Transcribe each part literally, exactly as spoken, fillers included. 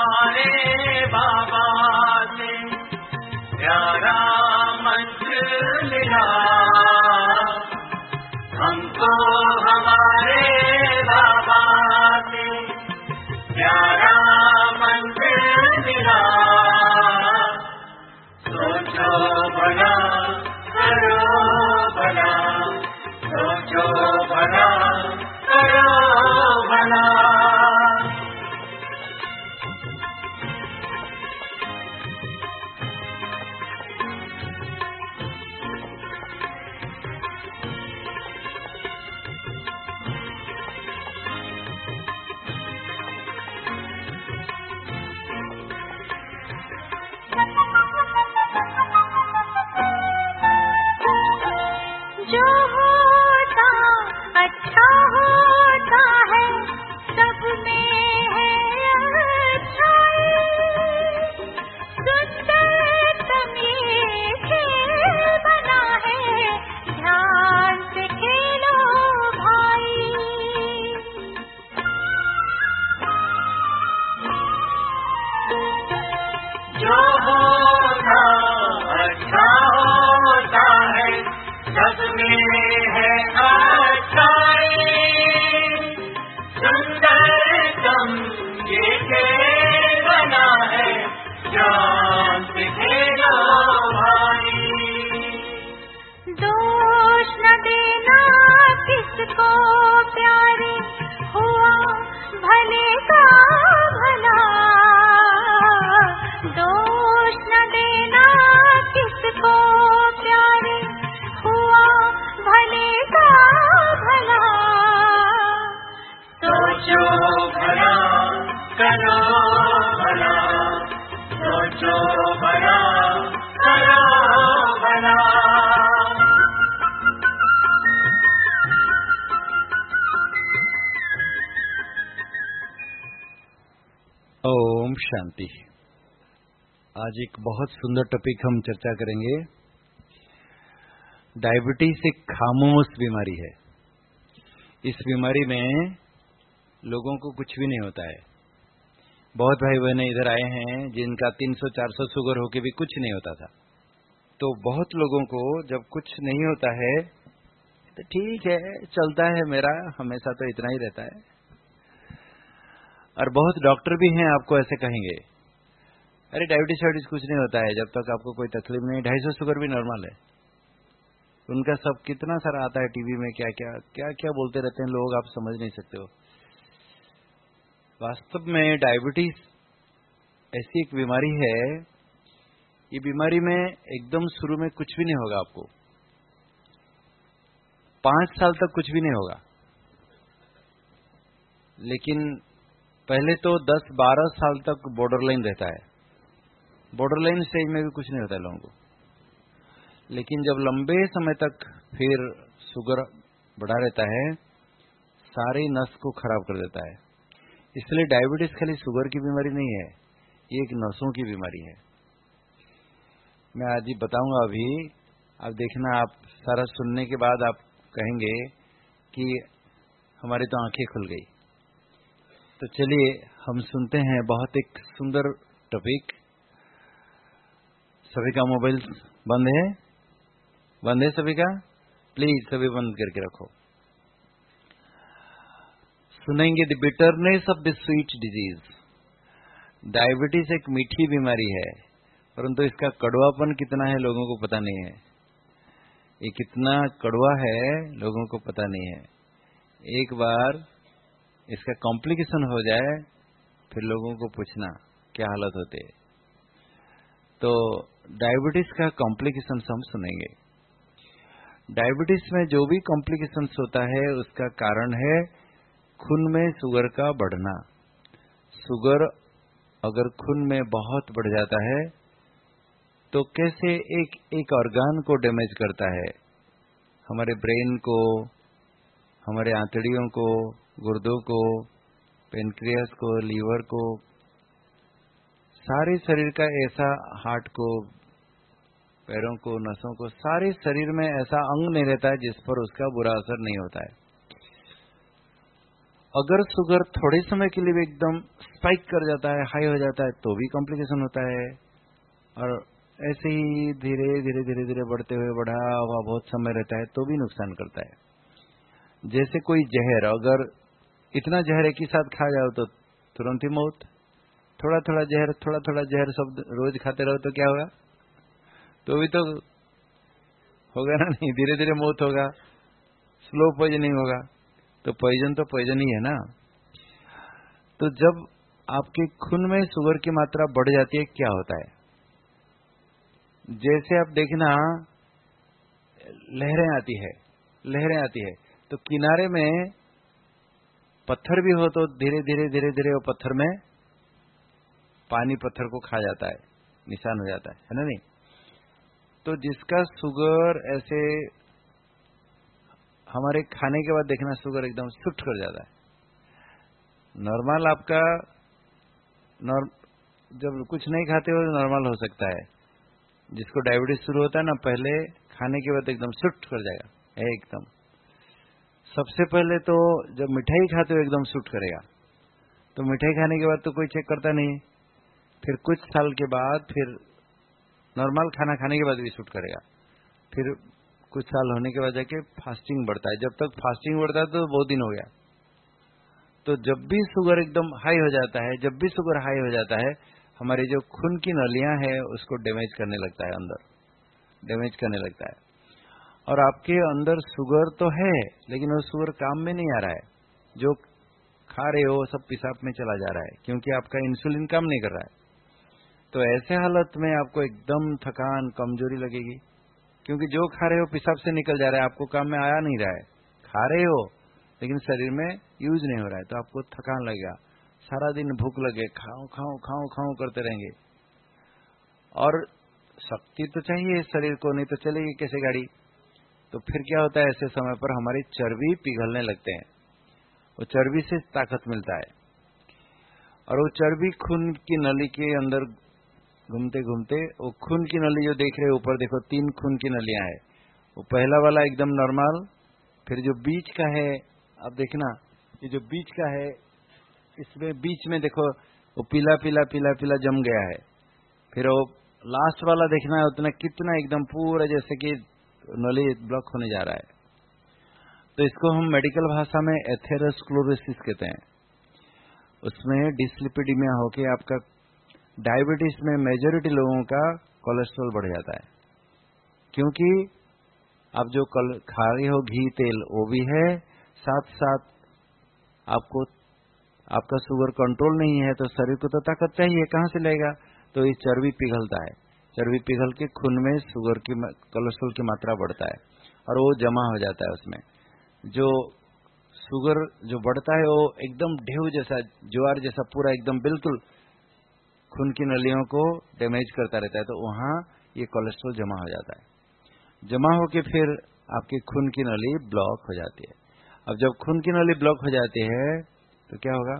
हमारे बाबा से प्यारा मंत्र मिला, हमको हमारे बाबा से प्यारा मंत्र मिला। सोचो भला करो भला, सोचो भला करो भला। जो होता अच्छा होता है, सब में है अच्छाई। सुंदरतम ये खेल बना है, ध्यान से खेलो भाई। जो होता अच्छा होता है, सब में है अच्छाई। सुंदरतम ये खेल बना है, जान से खेलो भाई। दोष न देना किसको प्यारे, हुआ भले का भला। दोष न देना किसको प्यारे, हुआ भले का भला। सोचो भला करो भला, सोचो भला करो भला। ओम शांति। आज एक बहुत सुंदर टॉपिक हम चर्चा करेंगे। डायबिटीज एक खामोश बीमारी है। इस बीमारी में लोगों को कुछ भी नहीं होता है। बहुत भाई बहन इधर आए हैं जिनका तीन सौ चार सौ शुगर होके भी कुछ नहीं होता था। तो बहुत लोगों को जब कुछ नहीं होता है तो ठीक है, चलता है, मेरा हमेशा तो इतना ही रहता है। और बहुत डॉक्टर भी हैं आपको ऐसे कहेंगे, अरे डायबिटीज डायबिटीज कुछ नहीं होता है, जब तक आपको कोई तकलीफ नहीं, ढाई सौ शुगर भी नॉर्मल है। उनका सब कितना सारा आता है टीवी में, क्या क्या क्या क्या बोलते रहते हैं लोग, आप समझ नहीं सकते हो। वास्तव में डायबिटीज ऐसी एक बीमारी है, ये बीमारी में एकदम शुरू में कुछ भी नहीं होगा आपको, पांच साल तक कुछ भी नहीं होगा, लेकिन पहले तो दस बारह साल तक बॉर्डरलाइन रहता है। बॉर्डरलाइन स्टेज में भी कुछ नहीं होता है लोगों को, लेकिन जब लंबे समय तक फिर शुगर बढ़ा रहता है, सारे नस को खराब कर देता है। इसलिए डायबिटीज खाली शुगर की बीमारी नहीं है, ये एक नसों की बीमारी है। मैं आज ही बताऊंगा अभी, आप देखना, आप सारा सुनने के बाद आप कहेंगे कि हमारी तो आंखें खुल गई। तो चलिए हम सुनते हैं बहुत एक सुंदर टॉपिक। सभी का मोबाइल बंद है? बंद है सभी का? प्लीज सभी बंद करके रखो। सुनेंगे the bitterness of the sweet disease. Diabetes एक मीठी बीमारी है, परंतु इसका कड़वापन कितना है लोगों को पता नहीं है। ये कितना कड़वा है लोगों को पता नहीं है। एक बार इसका कॉम्प्लिकेशन हो जाए फिर लोगों को पूछना क्या हालत होते है। तो डायबिटीज का कॉम्प्लिकेशन हम सुनेंगे। डायबिटीज में जो भी कॉम्प्लिकेशन होता है उसका कारण है खून में शुगर का बढ़ना। शुगर अगर खून में बहुत बढ़ जाता है तो कैसे एक एक ऑर्गन को डैमेज करता है, हमारे ब्रेन को, हमारे आंतड़ियों को, गुर्दों को, पेनक्रियास को, लीवर को, सारे शरीर का ऐसा, हार्ट को, पैरों को, नसों को, सारे शरीर में ऐसा अंग नहीं रहता है जिस पर उसका बुरा असर नहीं होता है। अगर शुगर थोड़े समय के लिए भी एकदम स्पाइक कर जाता है, हाई हो जाता है, तो भी कॉम्प्लिकेशन होता है। और ऐसे ही धीरे धीरे धीरे धीरे बढ़ते हुए बढ़ा हुआ बहुत समय रहता है तो भी नुकसान करता है। जैसे कोई जहर, अगर इतना जहर एक ही साथ खा जाओ तो तुरंत ही मौत। थोड़ा थोड़ा जहर थोड़ा थोड़ा जहर सब रोज खाते रहो तो क्या होगा? तो भी तो होगा ना, नहीं, धीरे धीरे मौत होगा, स्लो पॉइजनिंग होगा। तो पॉइजन तो पॉइजन ही है ना। तो जब आपके खून में शुगर की मात्रा बढ़ जाती है क्या होता है? जैसे आप देखना लहरें आती है, लहरें आती है तो किनारे में पत्थर भी हो तो धीरे धीरे धीरे धीरे वो पत्थर में पानी पत्थर को खा जाता है, निशान हो जाता है, है ना नहीं? तो जिसका शुगर ऐसे हमारे खाने के बाद देखना शुगर एकदम सुट कर जाता है। नॉर्मल आपका नॉर्म जब कुछ नहीं खाते हो नॉर्मल हो सकता है। जिसको डायबिटीज शुरू होता है ना, पहले खाने के बाद एकदम सुट कर जाएगा एकदम। सबसे पहले तो जब मिठाई खाते हो एकदम सूट करेगा, तो मिठाई खाने के बाद तो कोई चेक करता नहीं। फिर कुछ साल के बाद फिर नॉर्मल खाना खाने के बाद भी सूट करेगा। फिर कुछ साल होने के बाद जाके फास्टिंग बढ़ता है। जब तक फास्टिंग बढ़ता है तो बहुत दिन हो गया। तो जब भी शुगर एकदम हाई हो जाता है, जब भी शुगर हाई हो जाता है, हमारी जो खून की नलियां हैं उसको डैमेज करने लगता है, अंदर डैमेज करने लगता है। और आपके अंदर शुगर तो है लेकिन वो शुगर काम में नहीं आ रहा है। जो खा रहे हो सब पेशाब में चला जा रहा है, क्योंकि आपका इंसुलिन काम नहीं कर रहा है। तो ऐसे हालत में आपको एकदम थकान, कमजोरी लगेगी, क्योंकि जो खा रहे हो पेशाब से निकल जा रहा है, आपको काम में आया नहीं रहा है। खा रहे हो लेकिन शरीर में यूज नहीं हो रहा है, तो आपको थकान लगेगा, सारा दिन भूख लगे, खाओ खाओ खाओ खाओ करते रहेंगे। और शक्ति तो चाहिए शरीर को, नहीं तो चलेगी कैसे गाड़ी। तो फिर क्या होता है, ऐसे समय पर हमारी चर्बी पिघलने लगते हैं। वो चर्बी से ताकत मिलता है, और वो चर्बी खून की नली के अंदर घूमते घूमते, वो खून की नली जो देख रहे हो ऊपर देखो, तीन खून की नलियां हैं। वो पहला वाला एकदम नॉर्मल, फिर जो बीच का है, अब देखना ये जो बीच का है, इसमें बीच में देखो वो पीला पीला पीला पीला जम गया है। फिर वो लास्ट वाला देखना है, उतना कितना एकदम पूरा जैसे कि नली ब्लॉक होने जा रहा है। तो इसको हम मेडिकल भाषा में एथेरोस्क्लेरोसिस कहते हैं। उसमें डिस्लिपिडीमिया होके आपका डायबिटीज में मेजॉरिटी लोगों का कोलेस्ट्रॉल बढ़ जाता है, क्योंकि आप जो कल खा रहे हो घी तेल वो भी है, साथ साथ आपको आपका शुगर कंट्रोल नहीं है, तो शरीर को तो ताकत चाहिए, कहां से लेगा? तो ये चर्बी पिघलता है, चर्बी पिघल के खून में शुगर की कोलेस्ट्रॉल की मात्रा बढ़ता है और वो जमा हो जाता है। उसमें जो शुगर जो बढ़ता है वो एकदम ढेव जैसा, ज्वार जैसा पूरा एकदम बिल्कुल खून की नलियों को डैमेज करता रहता है। तो वहां ये कोलेस्ट्रॉल जमा हो जाता है। जमा होके फिर आपकी खून की नली ब्लॉक हो जाती है। अब जब खून की नली ब्लॉक हो जाती है तो क्या होगा?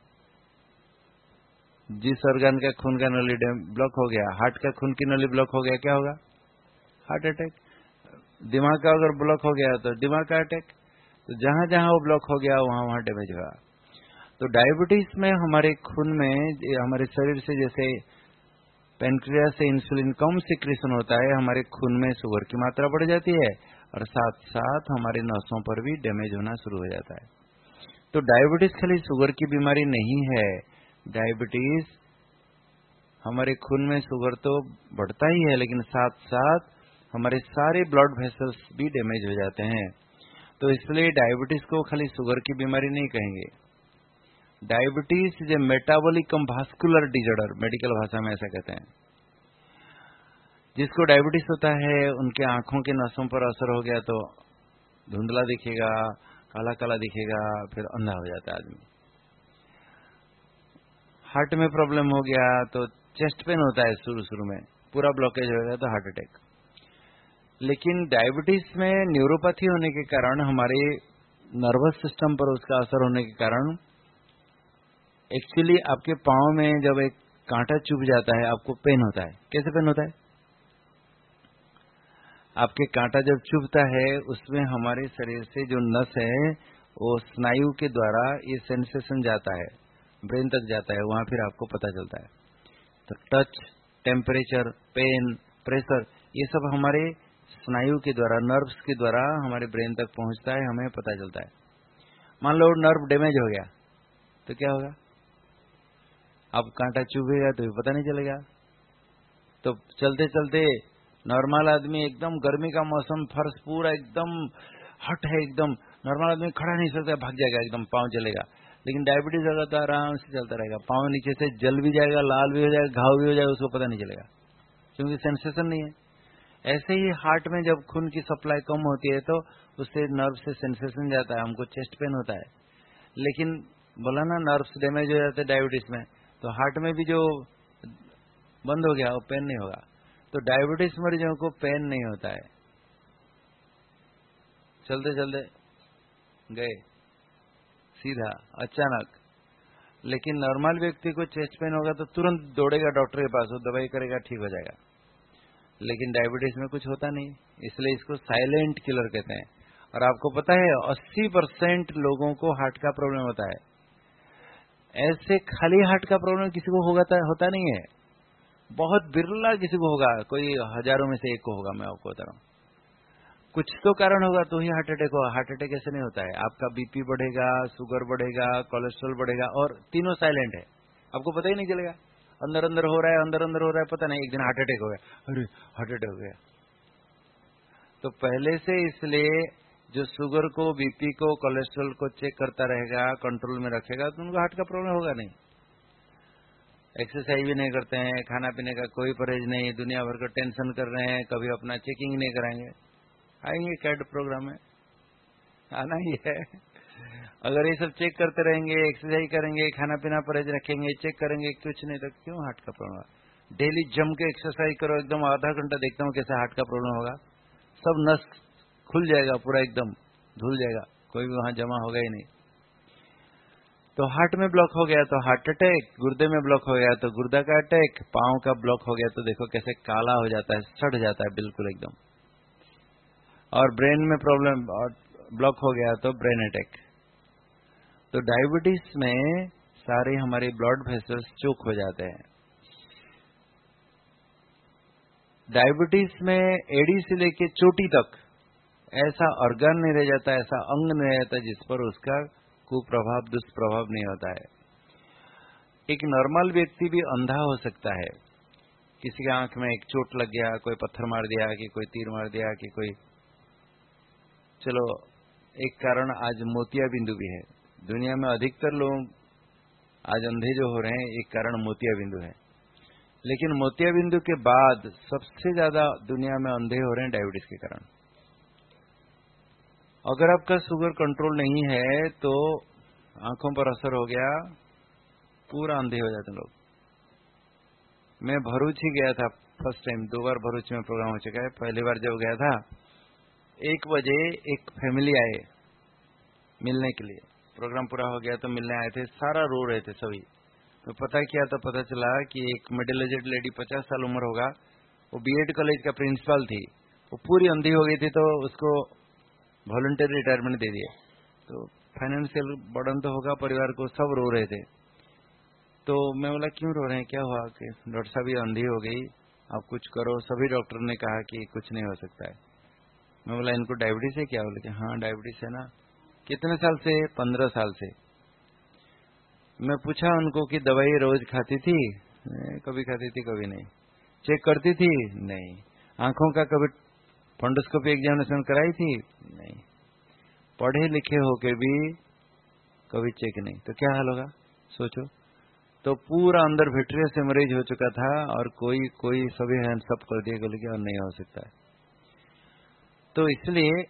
जिस ऑर्गन का खून का नली ब्लॉक हो गया, हार्ट का खून की नली ब्लॉक हो गया, क्या होगा? Heart attack. दिमाग का अगर ब्लॉक हो गया तो दिमाग का अटैक। तो जहां जहां वो ब्लॉक हो गया वहां वहां डैमेज हुआ। तो डायबिटीज में हमारे खून में, हमारे शरीर से जैसे पेनक्रियास से इंसुलिन कम सिक्रेशन होता है, हमारे खून में शुगर की मात्रा बढ़ जाती है और साथ साथ हमारे नसों पर भी डैमेज होना शुरू हो जाता है। तो डायबिटीज खाली शुगर की बीमारी नहीं है। डायबिटीज हमारे खून में शुगर तो बढ़ता ही है, लेकिन साथ साथ हमारे सारे ब्लड वेसल्स भी डैमेज हो जाते हैं। तो इसलिए डायबिटीज को खाली शुगर की बीमारी नहीं कहेंगे। Diabetes is a metabolic cum vascular disorder, medical भाषा में ऐसा कहते हैं। जिसको डायबिटीज होता है उनके आंखों के नसों पर असर हो गया तो धुंधला दिखेगा, काला काला दिखेगा, फिर अंधा हो जाता है आदमी। हार्ट में प्रॉब्लम हो गया तो चेस्ट पेन होता है शुरू शुरू में, पूरा ब्लॉकेज हो गया तो हार्ट अटैक। लेकिन डायबिटीज में न्यूरोपैथी होने के कारण, हमारे नर्वस सिस्टम पर उसका असर होने के कारण, एक्चुअली आपके पांव में जब एक कांटा चुभ जाता है आपको पेन होता है। कैसे पेन होता है? आपके कांटा जब चुभता है उसमें हमारे शरीर से जो नस है वो स्नायु के द्वारा ये सेंसेशन जाता है, ब्रेन तक जाता है, वहां फिर आपको पता चलता है। तो टच, टेम्परेचर, पेन, प्रेशर, ये सब हमारे स्नायु के द्वारा, नर्व्स के द्वारा हमारे ब्रेन तक पहुंचता है, हमें पता चलता है। मान लो नर्व डैमेज हो गया तो क्या होगा? अब कांटा चुभेगा तो भी पता नहीं चलेगा। तो चलते चलते नॉर्मल आदमी, एकदम गर्मी का मौसम, फर्श पूरा एकदम हट है, एकदम नॉर्मल आदमी खड़ा नहीं सकता, भाग जाएगा, एकदम पांव चलेगा। लेकिन डायबिटीज होगा तो आराम से चलता रहेगा, पांव नीचे से जल भी जाएगा, लाल भी हो जाएगा, घाव भी हो जाएगा, उसको पता नहीं चलेगा क्योंकि सेंसेशन नहीं है। ऐसे ही हार्ट में जब खून की सप्लाई कम होती है तो उससे नर्व से सेंसेशन जाता है, हमको चेस्ट पेन होता है। लेकिन बोला ना नर्व्स डैमेज हो जाते हैं डायबिटीज में, तो हार्ट में भी जो बंद हो गया वो पेन नहीं होगा। तो डायबिटीज मरीजों को पेन नहीं होता है, चलते चलते गए सीधा अचानक। लेकिन नॉर्मल व्यक्ति को चेस्ट पेन होगा तो तुरंत दौड़ेगा डॉक्टर के पास, वो दवाई करेगा, ठीक हो जाएगा। लेकिन डायबिटीज में कुछ होता नहीं, इसलिए इसको साइलेंट किलर कहते हैं। और आपको पता है अस्सी परसेंट लोगों को हार्ट का प्रॉब्लम होता है। ऐसे खाली हार्ट का प्रॉब्लम किसी को होगा होता नहीं है, बहुत बिरला किसी को होगा, कोई हजारों में से एक को होगा। मैं आपको बता रहा हूँ, कुछ तो कारण होगा तो ही हार्ट अटैक होगा। हार्ट अटैक ऐसे नहीं होता है, आपका बीपी बढ़ेगा, शुगर बढ़ेगा, कोलेस्ट्रॉल बढ़ेगा, और तीनों साइलेंट है, आपको पता ही नहीं चलेगा। अंदर अंदर हो रहा है, अंदर अंदर हो रहा है, पता नहीं, एक दिन हार्ट अटैक हो गया, अरे हार्ट अटैक हो गया। तो पहले से इसलिए जो शुगर को, बीपी को, कोलेस्ट्रॉल को चेक करता रहेगा, कंट्रोल में रखेगा, तो उनको हार्ट का प्रॉब्लम होगा नहीं। एक्सरसाइज भी नहीं करते हैं, खाना पीने का कोई परहेज नहीं, दुनिया भर का टेंशन कर रहे हैं, कभी अपना चेकिंग नहीं कराएंगे। आएंगे कैड प्रोग्राम में, आना ही है। अगर ये सब चेक करते रहेंगे, एक्सरसाइज करेंगे, खाना पीना परहेज रखेंगे, चेक करेंगे, कुछ नहीं तो क्यों हार्ट का प्रॉब्लम? डेली जम के एक्सरसाइज करो, एकदम आधा घंटा देखता हूँ कैसे हार्ट का प्रॉब्लम होगा। सब नस खुल जाएगा, पूरा एकदम धुल जाएगा, कोई भी वहां जमा होगा ही नहीं। तो हार्ट में ब्लॉक हो गया तो हार्ट अटैक, गुर्दे में ब्लॉक हो गया तो गुर्दा का अटैक, पांव का ब्लॉक हो गया तो देखो कैसे काला हो जाता है, सड़ जाता है बिल्कुल एकदम। और ब्रेन में प्रॉब्लम ब्लॉक हो गया तो ब्रेन अटैक। तो डायबिटीज में सारे हमारे ब्लड वेसल्स चोक हो जाते हैं। डायबिटीज में एड़ी से लेके चोटी तक ऐसा ऑर्गन नहीं रह जाता, ऐसा अंग नहीं रह जाता जिस पर उसका कुप्रभाव, दुष्प्रभाव नहीं होता है। एक नॉर्मल व्यक्ति भी अंधा हो सकता है, किसी की आंख में एक चोट लग गया, कोई पत्थर मार दिया, कि कोई तीर मार दिया, कि कोई, चलो एक कारण आज मोतिया बिंदु भी है। दुनिया में अधिकतर लोग आज अंधे जो हो रहे हैं, एक कारण मोतिया बिंदु है। लेकिन मोतिया बिंदु के बाद सबसे ज्यादा दुनिया में अंधे हो रहे हैं डायबिटीज के कारण। अगर आपका शुगर कंट्रोल नहीं है तो आंखों पर असर हो गया, पूरा अंधे हो जाते लोग। मैं भरूच ही गया था फर्स्ट टाइम, दो बार भरूच में प्रोग्राम हो चुका है। पहली बार जब गया था, एक बजे एक फैमिली आए मिलने के लिए, प्रोग्राम पूरा हो गया तो मिलने आए थे, सारा रो रहे थे सभी। तो पता किया तो पता चला कि एक मिडिल एजेड लेडी, पचास साल उम्र होगा, वो बीएड कॉलेज का प्रिंसिपल थी, वो पूरी अंधी हो गई थी, तो उसको वॉलंटरी रिटायरमेंट दे दिया। तो फाइनेंशियल बर्डन तो होगा परिवार को, सब रो रहे थे। तो मैं बोला क्यों रो रहे हैं, क्या हुआ? कि डॉक्टर साहब ये अंधी हो गई, आप कुछ करो। सभी डॉक्टर ने कहा कि कुछ नहीं हो सकता है। मैं बोला इनको डायबिटीज है क्या? बोले कि हाँ डायबिटीज है ना। कितने साल से? पंद्रह साल से। मैं पूछा उनको कि दवाई रोज खाती थी? कभी खाती थी, कभी नहीं। चेक करती थी? नहीं। आंखों का कभी फंडोस्कोपी एग्जामिनेशन कराई थी? नहीं। पढ़े लिखे होके भी कभी चेक नहीं, तो क्या हाल होगा सोचो। तो पूरा अंदर विट्रियस हेमरेज हो चुका था, और कोई कोई सभी हैंड्स अप कर दिए, बोले कि और नहीं हो सकता है। तो इसलिए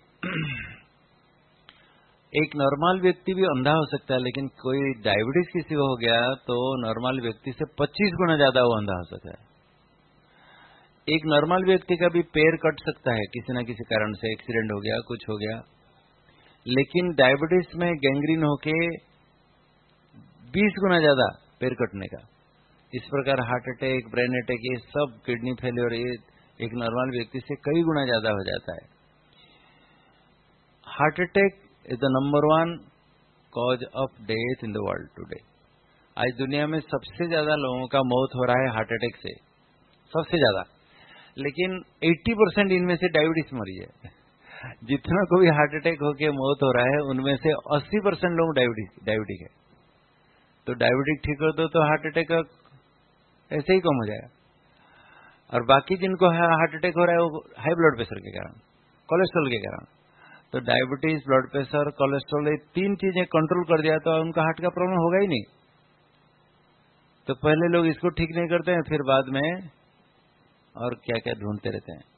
एक नॉर्मल व्यक्ति भी अंधा हो सकता है, लेकिन कोई डायबिटीज किसी को हो गया तो नॉर्मल व्यक्ति से पच्चीस गुना ज्यादा वो अंधा हो सकता है। एक नॉर्मल व्यक्ति का भी पैर कट सकता है किसी न किसी कारण से, एक्सीडेंट हो गया, कुछ हो गया। लेकिन डायबिटीज में गैंग्रीन होके बीस गुना ज्यादा पैर कटने का। इस प्रकार हार्ट अटैक, ब्रेन अटैक, ये सब, किडनी फेलियर, ये एक नॉर्मल व्यक्ति से कई गुना ज्यादा हो जाता है। Heart attack is the number one cause of death in the world today. आज दुनिया में सबसे ज्यादा लोगों का मौत हो रहा है हार्ट अटैक से, सबसे ज्यादा। लेकिन अस्सी परसेंट इनमें से डायबिटीज मरीज है। जितना को भी हार्ट अटैक होकर मौत हो रहा है उनमें से अस्सी परसेंट लोग डायबिटीज डायबिटिक है। तो डायबिटिक ठीक हो तो, तो हार्ट अटैक ऐसे ही कम हो जाएगा। और बाकी जिनको हार्ट अटैक हो रहा है वो हाई ब्लड प्रेशर के कारण, कोलेस्ट्रॉल के कारण। तो डायबिटीज, ब्लड प्रेशर, कोलेस्ट्रॉल, ये तीन चीजें कंट्रोल कर दिया तो उनका हार्ट का प्रॉब्लम होगा ही नहीं। तो पहले लोग इसको ठीक नहीं करते हैं, फिर बाद में और क्या क्या ढूंढते रहते हैं।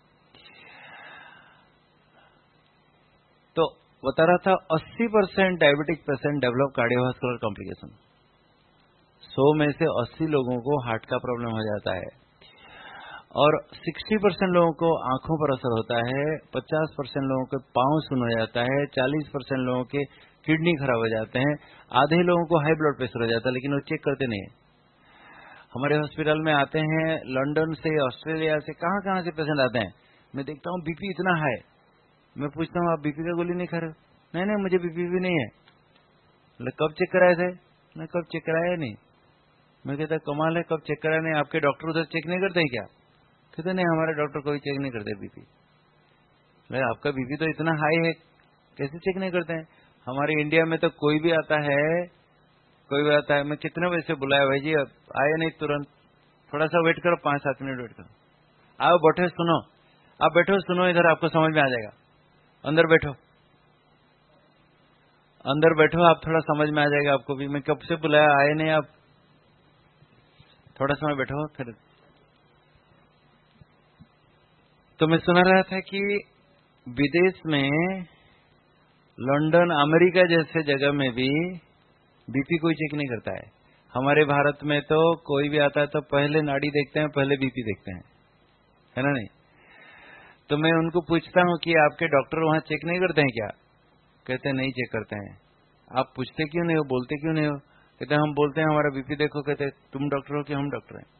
तो बता रहा था अस्सी percent diabetic patient develop cardiovascular complication. सौ में से अस्सी लोगों को हार्ट का प्रॉब्लम हो जाता है। और साठ परसेंट लोगों को आंखों पर असर होता है, पचास परसेंट लोगों के पांव सुन हो जाता है, चालीस परसेंट लोगों के किडनी खराब हो जाते हैं, आधे लोगों को हाई ब्लड प्रेशर हो जाता है, लेकिन वो चेक करते नहीं है। हमारे हॉस्पिटल में आते हैं लंदन से, ऑस्ट्रेलिया से, कहां कहां से पेशेंट आते हैं। मैं देखता हूं बीपी इतना हाई, मैं पूछता हूं आप बीपी का गोली नहीं खा रहे हो? नहीं नहीं मुझे बीपी भी नहीं है। मतलब कब चेक कराए थे? मैं कब चेक कराया नहीं। मैं कहता कमाल है, कब चेक कराया नहीं? आपके डॉक्टर उधर चेक नहीं करते क्या? कहते नहीं हमारे डॉक्टर कोई चेक नहीं करते बीपी। आपका बीपी तो इतना हाई है, कैसे चेक नहीं करते हैं? हमारे इंडिया में तो कोई भी आता है, कोई भी आता है, मैं कितने बजे से बुलाया भाई जी, आए नहीं तुरंत, थोड़ा सा वेट करो, पांच सात मिनट वेट करो, आओ बैठो सुनो, आप बैठो सुनो, इधर आपको समझ में आ जाएगा, अंदर बैठो, अंदर बैठो, आप थोड़ा समझ में आ जाएगा आपको भी। मैं कब से बुलाया, आए नहीं आप, थोड़ा समय बैठो फिर। तो मैं सुना रहा था कि विदेश में, लंदन, अमेरिका जैसे जगह में भी बीपी कोई चेक नहीं करता है। हमारे भारत में तो कोई भी आता है तो पहले नाड़ी देखते हैं, पहले बीपी देखते हैं, है ना नहीं? तो मैं उनको पूछता हूं कि आपके डॉक्टर वहां चेक नहीं करते हैं क्या? कहते नहीं चेक करते हैं। आप पूछते क्यों नहीं हो, बोलते क्यों नहीं हो? कहते हम बोलते हैं हमारा बीपी देखो। कहते तुम डॉक्टर हो कि हम डॉक्टर हैं?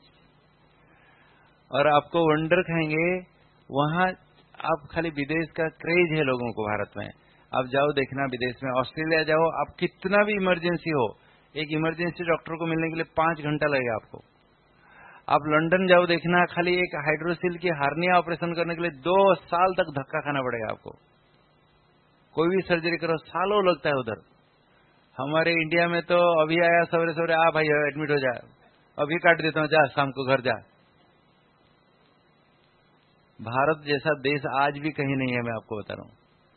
और आपको वंडर खाएंगे, वहां आप खाली विदेश का क्रेज है लोगों को भारत में। आप जाओ देखना विदेश में, ऑस्ट्रेलिया जाओ, आप कितना भी इमरजेंसी हो, एक इमरजेंसी डॉक्टर को मिलने के लिए पांच घंटा लगेगा आपको। आप लंदन जाओ देखना, खाली एक हाइड्रोसिल की हार्निया ऑपरेशन करने के लिए दो साल तक धक्का खाना पड़ेगा आपको। कोई भी सर्जरी करो सालों लगता है उधर। हमारे इंडिया में तो अभी आया सवेरे सवेरे, आ भाई एडमिट हो जा, अभी काट देता हूं, जा शाम को घर जा। भारत जैसा देश आज भी कहीं नहीं है, मैं आपको बता रहा हूं।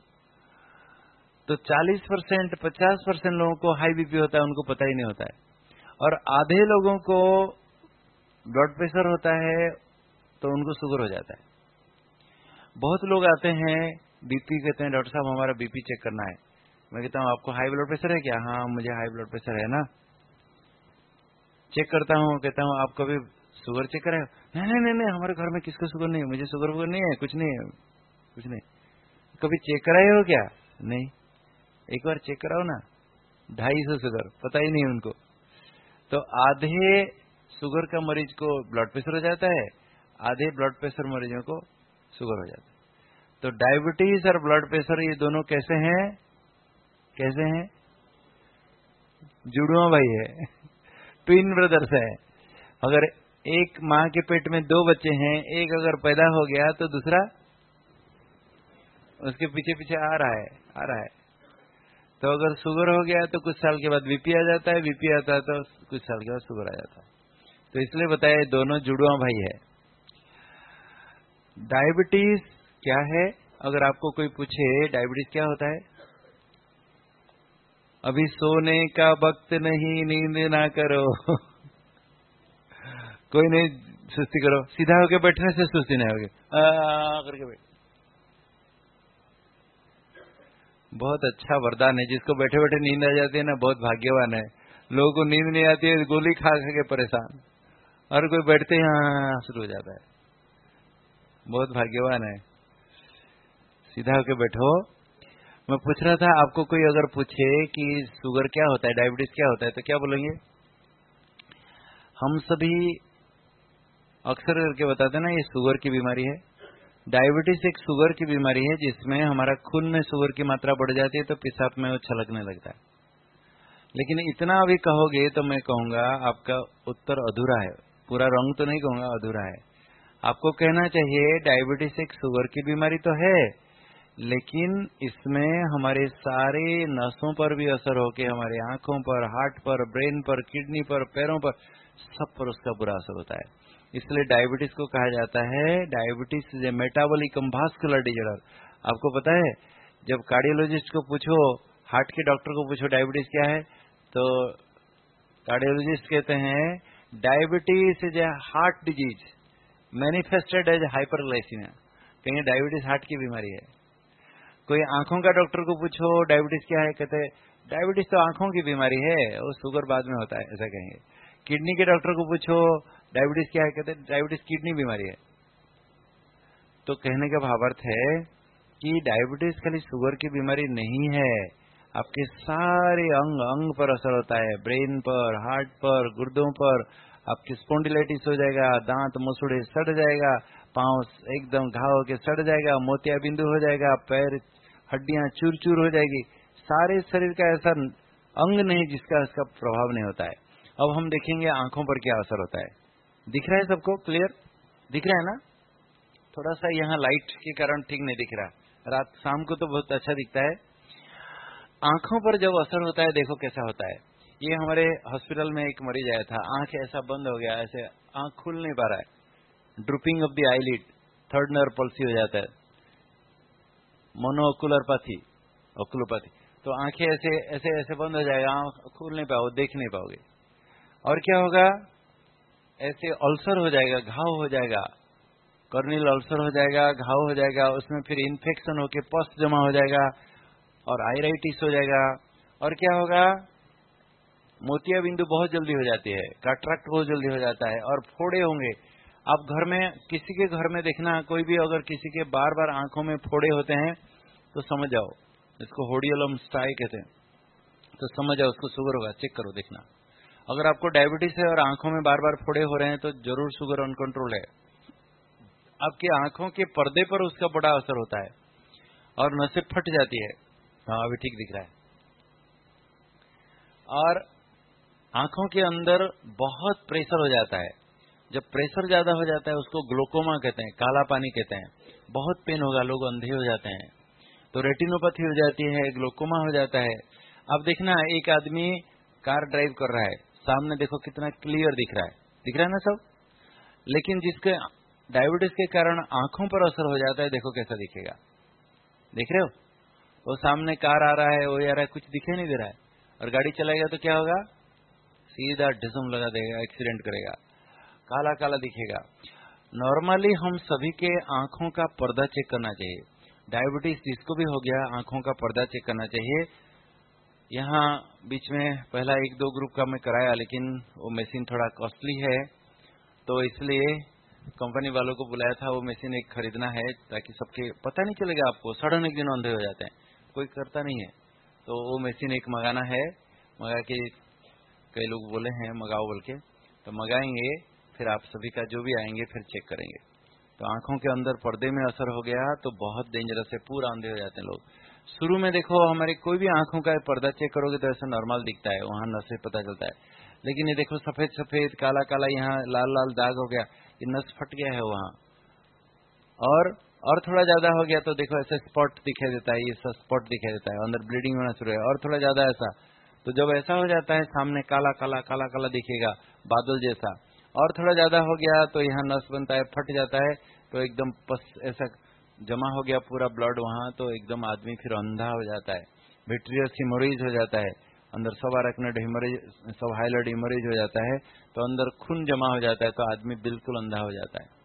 तो चालीस परसेंट, पचास परसेंट लोगों को हाई बीपी होता है, उनको पता ही नहीं होता है। और आधे लोगों को ब्लड प्रेशर होता है तो उनको शुगर हो जाता है। बहुत लोग आते हैं बीपी, कहते हैं डॉक्टर साहब हमारा बीपी चेक करना है। मैं कहता हूं आपको हाई ब्लड प्रेशर है क्या? हाँ मुझे हाई ब्लड प्रेशर है ना, चेक करता हूं। कहता हूं आप कभी शुगर चेक कराए? नहीं नहीं नहीं हमारे घर में किसको शुगर नहीं है, मुझे शुगर वुगर नहीं है, कुछ नहीं है, कुछ नहीं। कभी चेक कराए हो क्या? नहीं। एक बार चेक कराओ ना, ढाई सौ शुगर, पता ही नहीं उनको। तो आधे शुगर का मरीज को ब्लड प्रेशर हो जाता है, आधे ब्लड प्रेशर मरीजों को शुगर हो जाता है। तो डायबिटीज और ब्लड प्रेशर ये दोनों कैसे हैं? कैसे हैं? जुड़वा भाई है, ट्विन ब्रदर्स है। अगर एक माँ के पेट में दो बच्चे हैं, एक अगर पैदा हो गया तो दूसरा उसके पीछे पीछे आ रहा है आ रहा है तो अगर शुगर हो गया तो कुछ साल के बाद बीपी आ जाता है, बीपी आता है तो कुछ साल के बाद शुगर आ जाता है। तो इसलिए बताया दोनों जुड़वा भाई है। डायबिटीज क्या है? अगर आपको कोई पूछे डायबिटीज क्या होता है, अभी सोने का वक्त नहीं, नींद ना करो कोई नहीं सुस्ती करो, सीधा होके बैठने से सुस्ती नहीं होगी, करके बैठ। बहुत अच्छा वरदान है, जिसको बैठे बैठे नींद आ जाती है ना, बहुत भाग्यवान है। लोगों को नींद नहीं आती है, गोली खा खा के परेशान, और कोई बैठते ही हाँ शुरू हो जाता है, बहुत भाग्यवान है। सीधा होके बैठो। मैं पूछ रहा था आपको, कोई अगर पूछे कि शुगर क्या होता है, डायबिटीज क्या होता है, तो क्या बोलेंगे? हम सभी अक्सर करके बताते ना, ये शुगर की बीमारी है। डायबिटीज एक शुगर की बीमारी है जिसमें हमारा खून में शुगर की मात्रा बढ़ जाती है तो पेशाब में वो छलकने लगता है। लेकिन इतना अभी कहोगे तो मैं कहूंगा आपका उत्तर अधूरा है। पूरा रंग तो नहीं कहूंगा, अधूरा है। आपको कहना चाहिए डायबिटीज एक शुगर की बीमारी तो है, लेकिन इसमें हमारे सारे नसों पर भी असर होके हमारे आंखों पर, हार्ट पर, ब्रेन पर, किडनी पर, पैरों पर, सब पर उसका बुरा असर होता है। इसलिए डायबिटीज को कहा जाता है diabetes is a metabolic vascular disorder. आपको पता है, जब कार्डियोलॉजिस्ट को पूछो, हार्ट के डॉक्टर को पूछो डायबिटीज क्या है, तो कार्डियोलॉजिस्ट कहते हैं diabetes is a heart disease manifested as hyperglycaemia. कहेंगे डायबिटीज हार्ट की बीमारी है। कोई आंखों का डॉक्टर को पूछो डायबिटीज क्या है, कहते हैं डायबिटीज तो आंखों की बीमारी है, वो शुगर बाद में होता है, ऐसा कहेंगे। किडनी के डॉक्टर को पूछो डायबिटीज क्या है, कहते हैं डायबिटीज किडनी बीमारी है। तो कहने का भावार्थ है कि डायबिटीज खाली शुगर की बीमारी नहीं है, आपके सारे अंग अंग पर असर होता है, ब्रेन पर, हार्ट पर, गुर्दों पर। आपकी स्पॉन्डिलाइटिस हो जाएगा, दांत मसूड़े सड़ जाएगा, पांव एकदम घाव के सड़ जाएगा, मोतिया बिंदु हो जाएगा, पैर हड्डियां चूर चूर हो जाएगी। सारे शरीर का ऐसा अंग नहीं जिसका इसका प्रभाव नहीं होता है। अब हम देखेंगे आंखों पर क्या असर होता है। दिख रहा है सबको? क्लियर दिख रहा है ना? थोड़ा सा यहाँ लाइट के कारण ठीक नहीं दिख रहा, रात शाम को तो बहुत अच्छा दिखता है। आंखों पर जब असर होता है देखो कैसा होता है। ये हमारे हॉस्पिटल में एक मरीज आया था, आंख ऐसा बंद हो गया, ऐसे आंख खुल नहीं पा रहा है, drooping of the eyelid, third nerve palsy हो जाता है, मोनोओकुलरपैथी, ओकुलोपैथी। तो आंखें ऐसे ऐसे ऐसे बंद हो जाएगा, आंख खुल नहीं पाओगे, देख नहीं पाओगे। और क्या होगा, ऐसे अल्सर हो जाएगा, घाव हो जाएगा, कॉर्नियल अल्सर हो जाएगा, घाव हो जाएगा, उसमें फिर इन्फेक्शन होके पस जमा हो जाएगा और आइराइटिस हो जाएगा। और क्या होगा, मोतिया बिंदु बहुत जल्दी हो जाती है, कैटरेक्ट बहुत जल्दी हो जाता है और फोड़े होंगे। आप घर में किसी के घर में देखना, कोई भी अगर किसी के बार बार आंखों में फोड़े होते हैं तो समझ जाओ, इसको होडियोलम स्टाई कहते हैं, तो समझ जाओ उसको शुगर होगा। चेक करो देखना, अगर आपको डायबिटीज है और आंखों में बार बार फोड़े हो रहे हैं तो जरूर शुगर अनकंट्रोल है। आपकी आंखों के पर्दे पर उसका बड़ा असर होता है और नसें फट जाती है। हाँ अभी ठीक दिख रहा है। और आंखों के अंदर बहुत प्रेशर हो जाता है, जब प्रेशर ज्यादा हो जाता है उसको ग्लोकोमा कहते हैं, काला पानी कहते हैं। बहुत पेन होगा, लोग अंधे हो जाते हैं, तो रेटिनोपैथी हो जाती है, ग्लोकोमा हो जाता है। अब देखना, एक आदमी कार ड्राइव कर रहा है, सामने देखो कितना क्लियर दिख रहा है, दिख रहा है ना सब, लेकिन जिसके डायबिटीज के कारण आंखों पर असर हो जाता है, देखो कैसा दिखेगा। देख रहे हो, वो सामने कार आ रहा है, वो आ रहा है, कुछ दिखाई नहीं दे रहा है, और गाड़ी चलाएगा तो क्या होगा, सीधा ढिसम लगा देगा, एक्सीडेंट करेगा, काला काला दिखेगा। नॉर्मली हम सभी के आंखों का पर्दा चेक करना चाहिए। डायबिटीज जिसको भी हो गया, आंखों का पर्दा चेक करना चाहिए। यहाँ बीच में पहला एक दो ग्रुप का मैं कराया, लेकिन वो मशीन थोड़ा कॉस्टली है, तो इसलिए कंपनी वालों को बुलाया था। वो मशीन एक खरीदना है ताकि सबके पता नहीं चलेगा, आपको सडन एक दिन अंधे हो जाते हैं, कोई करता नहीं है, तो वो मशीन एक मंगाना है। मंगा के कई लोग बोले हैं मंगाओ बोल के, तो मंगाएंगे, फिर आप सभी का जो भी आएंगे फिर चेक करेंगे। तो आंखों के अंदर पर्दे में असर हो गया तो बहुत डेंजरस है, पूरा अंधे हो जाते हैं लोग। शुरू में देखो हमारे कोई भी आंखों का पर्दा चेक करोगे तो ऐसा नॉर्मल दिखता है, वहां नसें पता चलता है, लेकिन ये देखो सफेद सफेद काला काला, यहाँ लाल लाल दाग हो गया, ये नस फट गया है वहां। और और थोड़ा ज्यादा हो गया तो देखो ऐसे स्पॉट दिखाई देता है, ये स्पॉट दिखाई देता है, अंदर ब्लीडिंग होना शुरू है। और थोड़ा ज्यादा ऐसा, तो जब ऐसा हो जाता है सामने काला काला काला काला दिखेगा, बादल जैसा। और थोड़ा ज्यादा हो गया तो यहाँ नस बनता है, फट जाता है, तो एकदम पस ऐसा जमा हो गया पूरा ब्लड वहां, तो एकदम आदमी फिर अंधा हो जाता है, विट्रियस हिमोरेज हो जाता है, अंदर subarachnoid haemorrhage, subhyaloid haemorrhage हो जाता है, तो अंदर खून जमा हो जाता है, तो आदमी बिल्कुल अंधा हो जाता है।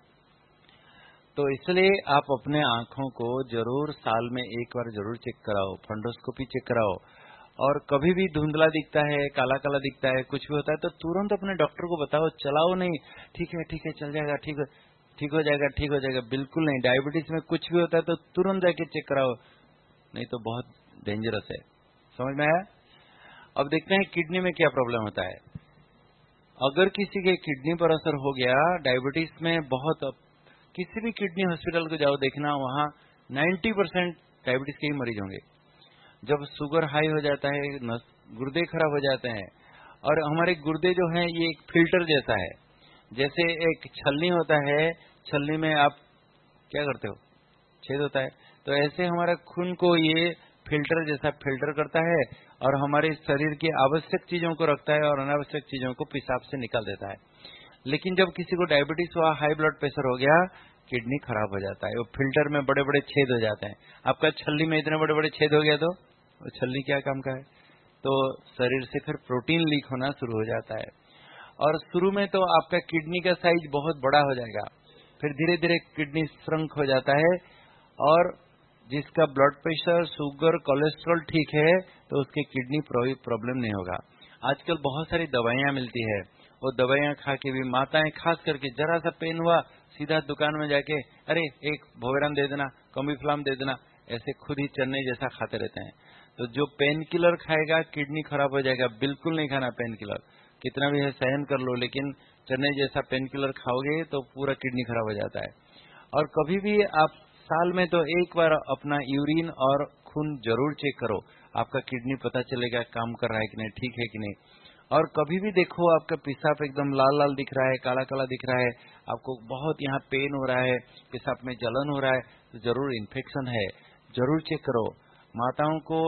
तो इसलिए आप अपने आंखों को जरूर साल में एक बार जरूर चेक कराओ, फंडोस्कोपी चेक कराओ। और कभी भी धुंधला दिखता है, काला काला दिखता है, कुछ भी होता है तो तुरंत अपने डॉक्टर को बताओ, चलाओ नहीं, ठीक है ठीक है चल जाएगा, ठीक है ठीक हो जाएगा ठीक हो जाएगा, बिल्कुल नहीं। डायबिटीज में कुछ भी होता है तो तुरंत जाके चेक कराओ, नहीं तो बहुत डेंजरस है। समझ में आया? अब देखते हैं किडनी में क्या प्रॉब्लम होता है। अगर किसी के किडनी पर असर हो गया डायबिटीज में, बहुत किसी भी किडनी हॉस्पिटल को जाओ देखना, वहां नब्बे परसेंट डायबिटीज के ही मरीज होंगे। जब शुगर हाई हो जाता है, गुर्दे खराब हो जाते हैं। और हमारे गुर्दे जो हैं ये एक फिल्टर जैसा है, जैसे एक छलनी होता है, छलनी में आप क्या करते हो, छेद होता है, तो ऐसे हमारा खून को ये फिल्टर जैसा फिल्टर करता है और हमारे शरीर की आवश्यक चीजों को रखता है और अनावश्यक चीजों को पेशाब से निकाल देता है। लेकिन जब किसी को डायबिटीज हुआ, हाई ब्लड प्रेशर हो गया, किडनी खराब हो जाता है, वो फिल्टर में बड़े बड़े छेद हो जाते हैं। आपका छल्ली में इतने बड़े बड़े छेद हो गया तो वो छल्ली क्या काम का है, तो शरीर से फिर प्रोटीन लीक होना शुरू हो जाता है। और शुरू में तो आपका किडनी का साइज बहुत बड़ा हो जाएगा, फिर धीरे धीरे किडनी श्रंक हो जाता है। और जिसका ब्लड प्रेशर, शुगर, कोलेस्ट्रॉल ठीक है तो उसके किडनी प्रॉब्लम नहीं होगा। आजकल बहुत सारी दवाइयां मिलती है, वो दवाइयां खा के भी माताएं खास करके जरा सा पेन हुआ सीधा दुकान में जाके अरे एक भोवेराम दे देना, कॉम्बिफ्लाम दे देना, ऐसे खुद ही चन्ने जैसा खाते रहते हैं। तो जो पेन किलर खाएगा किडनी खराब हो जाएगा, बिल्कुल नहीं खाना पेन किलर, कितना भी है सहन कर लो, लेकिन चने जैसा पेन किलर खाओगे तो पूरा किडनी खराब हो जाता है। और कभी भी आप साल में तो एक बार अपना यूरिन और खून जरूर चेक करो, आपका किडनी पता चलेगा काम कर रहा है कि नहीं, ठीक है कि नहीं। और कभी भी देखो आपका पेशाब एकदम लाल लाल दिख रहा है, काला काला दिख रहा है, आपको बहुत यहाँ पेन हो रहा है, पेशाब में जलन हो रहा है, तो जरूर इन्फेक्शन है, जरूर चेक करो। माताओं को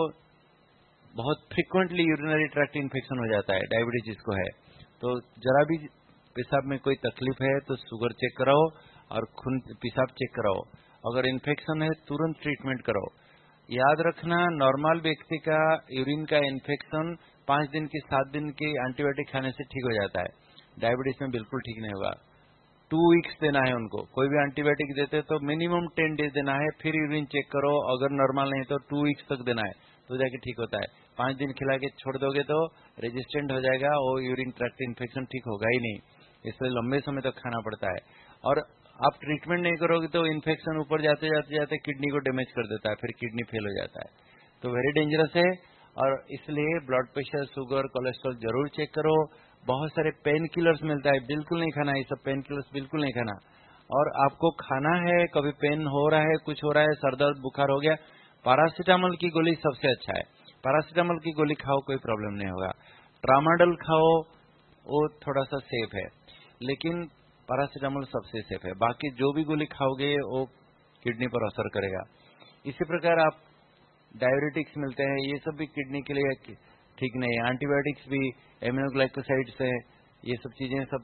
बहुत फ्रीक्वेंटली यूरिनरी ट्रैक्ट इन्फेक्शन हो जाता है, डायबिटीज जिसको है, तो जरा भी पेशाब में कोई तकलीफ है तो शुगर चेक कराओ और खून पेशाब चेक कराओ। अगर इन्फेक्शन है तुरंत ट्रीटमेंट करो। याद रखना, नॉर्मल व्यक्ति का यूरिन का इन्फेक्शन पांच दिन की सात दिन की एंटीबायोटिक खाने से ठीक हो जाता है, डायबिटीज में बिल्कुल ठीक नहीं होगा। टू वीक्स देना है उनको, कोई भी एंटीबायोटिक देते तो मिनिमम टेन डेज देना है, फिर यूरिन चेक करो, अगर नॉर्मल नहीं तो टू वीक्स तक देना है, तो जाके ठीक होता है। पांच दिन खिला के छोड़ दोगे तो रेजिस्टेंट हो जाएगा, वो यूरिन ट्रैक्ट इन्फेक्शन ठीक होगा ही नहीं, इसलिए लंबे समय तक खाना पड़ता है। और आप ट्रीटमेंट नहीं करोगे तो इन्फेक्शन ऊपर जाते जाते जाते किडनी को डैमेज कर देता है, फिर किडनी फेल हो जाता है, तो वेरी डेंजरस है। और इसलिए ब्लड प्रेशर, शुगर, कोलेस्ट्रॉल जरूर चेक करो। बहुत सारे पेन किलर्स मिलता है, बिल्कुल नहीं खाना, ये सब पेन किलर्स बिल्कुल नहीं खाना। और आपको खाना है, कभी पेन हो रहा है, कुछ हो रहा है, सर दर्द बुखार हो गया, पैरासीटामोल की गोली सबसे अच्छा है, पैरासीटामोल की गोली खाओ, कोई प्रॉब्लम नहीं होगा। ट्रामाडोल खाओ, वो थोड़ा सा सेफ है, लेकिन पैरासीटामोल सबसे सेफ है। बाकी जो भी गोली खाओगे वो किडनी पर असर करेगा। इसी प्रकार आप डायबिटिक्स मिलते हैं, ये सब भी किडनी के लिए ठीक नहीं है। एंटीबायोटिक्स भी, एमिनोग्लाइकोसाइड्स है, ये सब चीजें सब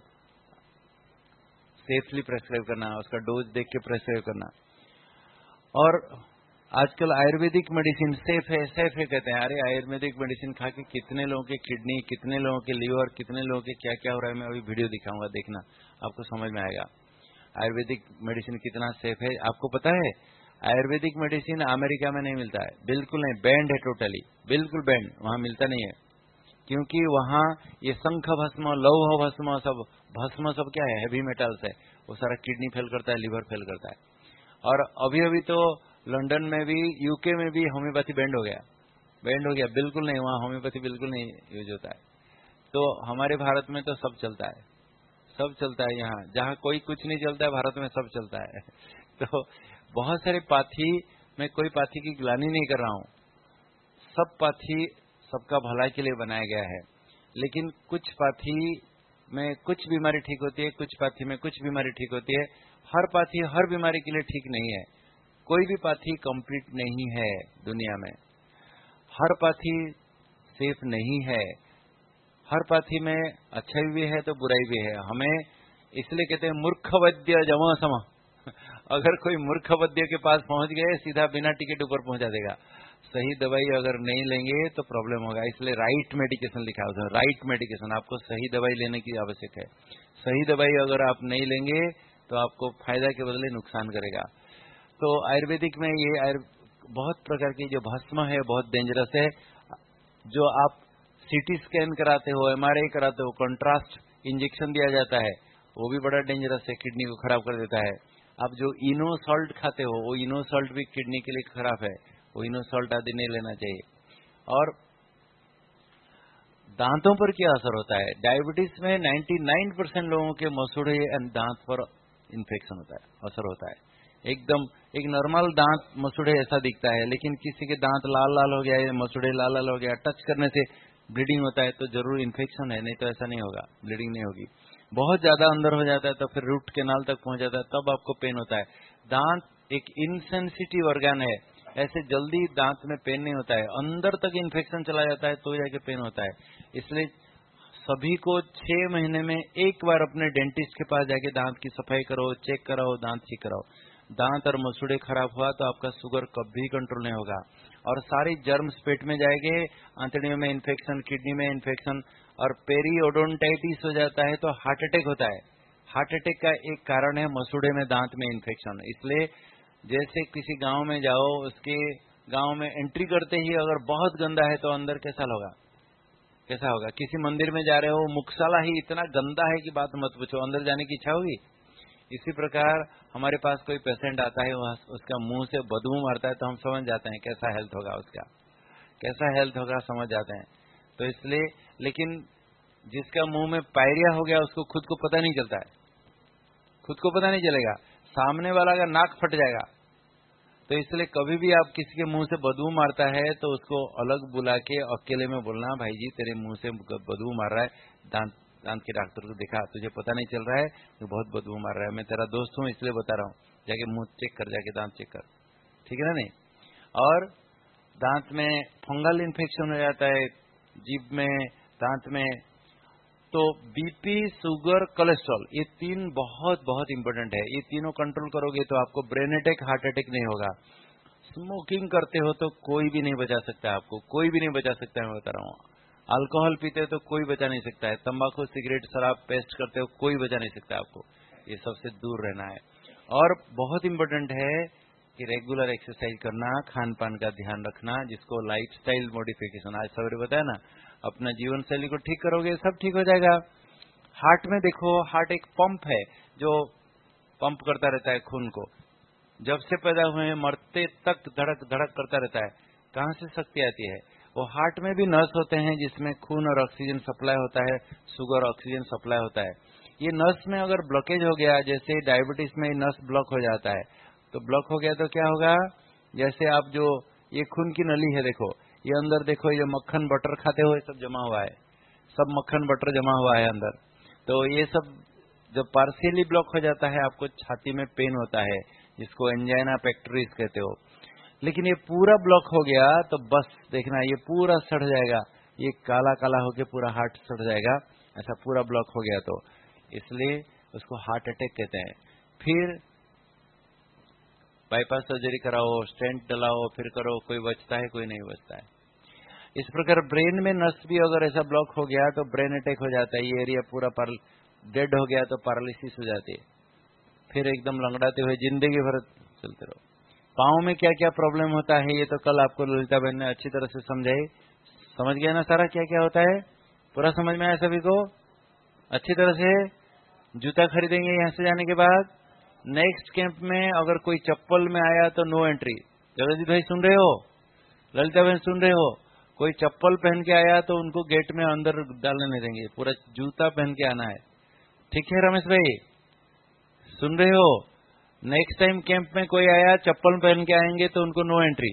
सेफली प्रेस्क्राइब करना, उसका डोज देख के प्रेस्क्राइब करना। और आजकल आयुर्वेदिक मेडिसिन सेफ है, सेफ है कहते हैं, अरे आयुर्वेदिक मेडिसिन खा के कितने लोगों के किडनी, कितने लोगों के लीवर, कितने लोगों के क्या क्या हो रहा है, मैं अभी वीडियो दिखाऊंगा, देखना आपको समझ में आएगा आयुर्वेदिक मेडिसिन कितना सेफ है। आपको पता है आयुर्वेदिक मेडिसिन अमेरिका में नहीं मिलता है, बिल्कुल नहीं, बैंड है, टोटली बिल्कुल बैंड, वहां मिलता नहीं है, क्योंकि वहां ये शंख भस्म, लौह भस्म, सब भस्म सब क्या है, हैवी मेटल्स है, वो सारा किडनी फेल करता है, लीवर फेल करता है। और अभी अभी तो लंदन में भी, यूके में भी होम्योपैथी बैंड हो गया, बैंड हो गया, बिल्कुल नहीं, वहां होम्योपैथी बिल्कुल नहीं यूज होता है। तो हमारे भारत में तो सब चलता है, सब चलता है, यहाँ जहाँ कोई कुछ नहीं चलता है भारत में सब चलता है। तो बहुत सारे पाथी, मैं कोई पाथी की ग्लानि नहीं कर रहा हूँ, सब पाथी सबका भलाई के लिए बनाया गया है, लेकिन कुछ पाथी में कुछ बीमारी ठीक होती है, कुछ पाथी में कुछ बीमारी ठीक होती है। हर पाथी हर बीमारी के लिए ठीक नहीं है, कोई भी पाथी कंप्लीट नहीं है दुनिया में, हर पाथी सेफ नहीं है, हर पाथी में अच्छाई भी है तो बुराई भी है। हमें इसलिए कहते हैं मूर्ख वैद्य जमा समा, अगर कोई मूर्ख वैद्य के पास पहुंच गए सीधा बिना टिकट ऊपर पहुंचा देगा, सही दवाई अगर नहीं लेंगे तो प्रॉब्लम होगा। इसलिए राइट मेडिकेशन लिखा है, राइट मेडिकेशन, आपको सही दवाई लेने की आवश्यक है। सही दवाई अगर आप नहीं लेंगे तो आपको फायदा के बदले नुकसान करेगा। तो आयुर्वेदिक में ये बहुत प्रकार की जो भस्म है बहुत डेंजरस है। जो आप सीटी स्कैन कराते हो, एमआरआई कराते हो, कंट्रास्ट इंजेक्शन दिया जाता है, वो भी बड़ा डेंजरस है, किडनी को खराब कर देता है। आप जो इनो सॉल्ट खाते हो, वो इनो सॉल्ट भी किडनी के लिए खराब है, वो इनो सॉल्ट आदि नहीं लेना चाहिए। और दांतों पर क्या असर होता है, डायबिटीज में निन्यानवे परसेंट लोगों के मसूड़े एंड दांत पर इन्फेक्शन होता है, असर होता है। एकदम एक नॉर्मल दांत मसूड़े ऐसा दिखता है, लेकिन किसी के दांत लाल लाल हो गया, मसूड़े लाल लाल हो गया, टच करने से ब्लीडिंग होता है तो जरूर इन्फेक्शन है, नहीं तो ऐसा नहीं होगा, ब्लीडिंग नहीं होगी। बहुत ज्यादा अंदर हो जाता है तो फिर रूट कैनाल तक पहुंच जाता है, तब आपको पेन होता है। दांत एक इनसेंसिटिव ऑर्गन है, ऐसे जल्दी दांत में पेन नहीं होता है, अंदर तक इन्फेक्शन चला जाता है तो जाके पेन होता है। इसलिए सभी को छह महीने में एक बार अपने डेंटिस्ट के पास जाके दांत की सफाई करो, चेक कराओ, दांत ठीक कराओ। दांत और मसूड़े खराब हुआ तो आपका शुगर कभी कंट्रोल नहीं होगा और सारी जर्म्स पेट में जाएंगे, आंतड़ियों में इन्फेक्शन, किडनी में इन्फेक्शन और पेरियोडोंटाइटिस हो जाता है तो हार्ट अटैक होता है। हार्ट अटैक का एक कारण है मसूड़े में दांत में इन्फेक्शन। इसलिए जैसे किसी गांव में जाओ, उसके गांव में एंट्री करते ही अगर बहुत गंदा है तो अंदर कैसा होगा, कैसा होगा। किसी मंदिर में जा रहे हो, मुखशाला ही इतना गंदा है कि बात मत पूछो, अंदर जाने की इच्छा होगी। इसी प्रकार हमारे पास कोई पेशेंट आता है, उसका मुंह से बदबू मारता है तो हम समझ जाते हैं कैसा हेल्थ होगा, उसका कैसा हेल्थ होगा समझ जाते हैं। तो इसलिए, लेकिन जिसका मुंह में पायरिया हो गया उसको खुद को पता नहीं चलता है, खुद को पता नहीं चलेगा, सामने वाला का नाक फट जाएगा। तो इसलिए कभी भी आप किसी के मुंह से बदबू मारता है तो उसको अलग बुला के अकेले में बोलना, भाई जी तेरे मुंह से बदबू मार रहा है, दांत दांत के डॉक्टर को दिखा, तुझे पता नहीं चल रहा है तो बहुत बदबू मार रहा है, मैं तेरा दोस्त हूं इसलिए बता रहा हूं, जाके मुंह चेक कर, जाके दांत चेक कर, ठीक है ना। नहीं, और दांत में फंगल इन्फेक्शन हो जाता है, जीभ में, दांत में, तो बीपी, शुगर, कोलेस्ट्रॉल, ये तीन बहुत बहुत इंपॉर्टेंट है। ये तीनों कंट्रोल करोगे तो आपको ब्रेन अटैक, हार्ट अटैक नहीं होगा। स्मोकिंग करते हो तो कोई भी नहीं बचा सकता, आपको कोई भी नहीं बचा सकता है, मैं बता रहा हूँ। अल्कोहल पीते हो तो कोई बचा नहीं सकता है, तंबाकू, सिगरेट, शराब, पेस्ट करते हो कोई बचा नहीं सकता आपको, ये सबसे दूर रहना है। और बहुत इंपॉर्टेंट है कि रेगुलर एक्सरसाइज करना, खान पान का ध्यान रखना, जिसको लाइफस्टाइल मॉडिफिकेशन आज सवेरे बताया ना, अपना जीवन शैली को ठीक करोगे सब ठीक हो जाएगा। हार्ट में देखो, हार्ट एक पंप है जो पंप करता रहता है खून को, जब से पैदा हुए मरते तक धड़क धड़क करता रहता है। कहां से शक्ति आती है, वो हार्ट में भी नस होते हैं जिसमें खून और ऑक्सीजन सप्लाई होता है, शुगर ऑक्सीजन सप्लाई होता है। ये नस में अगर ब्लॉकेज हो गया, जैसे डायबिटीज में नस ब्लॉक हो जाता है, तो ब्लॉक हो गया तो क्या होगा, जैसे आप जो ये खून की नली है देखो, ये अंदर देखो, ये मक्खन बटर खाते हुए सब जमा हुआ है, सब मक्खन बटर जमा हुआ है अंदर। तो ये सब जब पार्शियली ब्लॉक हो जाता है आपको छाती में पेन होता है, जिसको एंजाइना पेक्टोरिस कहते हो। लेकिन ये पूरा ब्लॉक हो गया तो बस देखना, ये पूरा सड़ जाएगा, ये काला काला होके पूरा हार्ट सड़ जाएगा, ऐसा पूरा ब्लॉक हो गया तो, इसलिए उसको हार्ट अटैक कहते हैं। फिर बाईपास सर्जरी कराओ, स्टेंट डलाओ, फिर करो, कोई बचता है कोई नहीं बचता है। इस प्रकार ब्रेन में नस भी अगर ऐसा ब्लॉक हो गया तो ब्रेन अटैक हो जाता है, ये एरिया पूरा डेड हो गया तो पैरालिसिस हो जाती है, फिर एकदम लंगड़ाते हुए जिंदगी भर चलते रहो। पाँव में क्या क्या प्रॉब्लम होता है ये तो कल आपको ललिता बहन ने अच्छी तरह से समझाई, समझ गया ना सारा क्या क्या होता है, पूरा समझ में आया सभी को अच्छी तरह से। जूता खरीदेंगे यहाँ से जाने के बाद, नेक्स्ट कैंप में अगर कोई चप्पल में आया तो नो एंट्री। जगदीश भाई सुन रहे हो, ललिता बहन सुन रहे हो, कोई चप्पल पहन के आया तो उनको गेट में अंदर डालने नहीं देंगे, पूरा जूता पहन के आना है, ठीक है रमेश भाई सुन रहे हो। नेक्स्ट टाइम कैंप में कोई आया चप्पल पहन के आएंगे तो उनको नो एंट्री,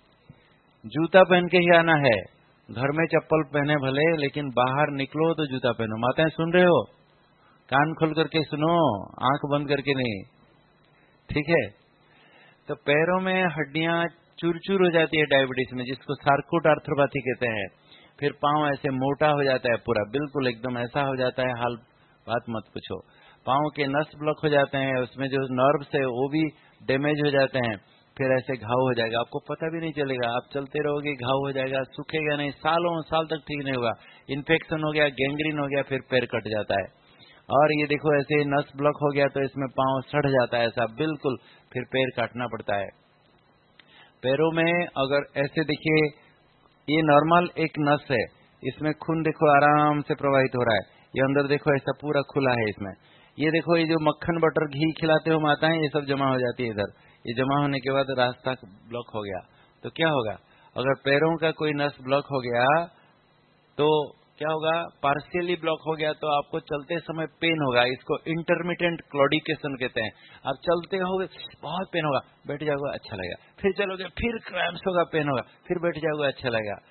जूता पहन के ही आना है। घर में चप्पल पहने भले, लेकिन बाहर निकलो तो जूता पहनो। माताएं सुन रहे हो, कान खोल करके सुनो, आंख बंद करके नहीं, ठीक है। तो पैरों में हड्डियां चूर चूर हो जाती है डायबिटीज में, जिसको सार्कोट आर्थ्रोपैथी कहते हैं। फिर पांव ऐसे मोटा हो जाता है पूरा, बिल्कुल एकदम ऐसा हो जाता है, हाल बात मत पूछो। पांव के नस ब्लॉक हो जाते हैं, उसमें जो नर्व्स है वो भी डैमेज हो जाते हैं, फिर ऐसे घाव हो जाएगा, आपको पता भी नहीं चलेगा, आप चलते रहोगे घाव हो जाएगा, सूखेगा नहीं, सालों साल तक ठीक नहीं होगा, इन्फेक्शन हो गया, गैंग्रीन हो गया, फिर पैर कट जाता है। और ये देखो ऐसे नस ब्लॉक हो गया तो इसमें पांव सड़ जाता है ऐसा बिल्कुल, फिर पैर काटना पड़ता है। पैरों में अगर ऐसे देखिए, ये नॉर्मल एक नस है, इसमें खून देखो आराम से प्रवाहित हो रहा है, ये अंदर देखो ऐसा पूरा खुला है इसमें। ये देखो ये जो मक्खन बटर घी खिलाते हो माताएं, ये सब जमा हो जाती है इधर, ये जमा होने के बाद रास्ता ब्लॉक हो गया तो क्या होगा, अगर पैरों का कोई नस ब्लॉक हो गया तो क्या होगा, पार्शियली ब्लॉक हो गया तो आपको चलते समय पेन होगा, इसको इंटरमिटेंट क्लॉडिकेशन कहते हैं। आप चलते होगे बहुत पेन होगा, बैठ जाओगे अच्छा लगेगा, फिर चलोगे फिर क्रैम्प्स होगा, पेन होगा, फिर बैठ जाओगे अच्छा लगेगा।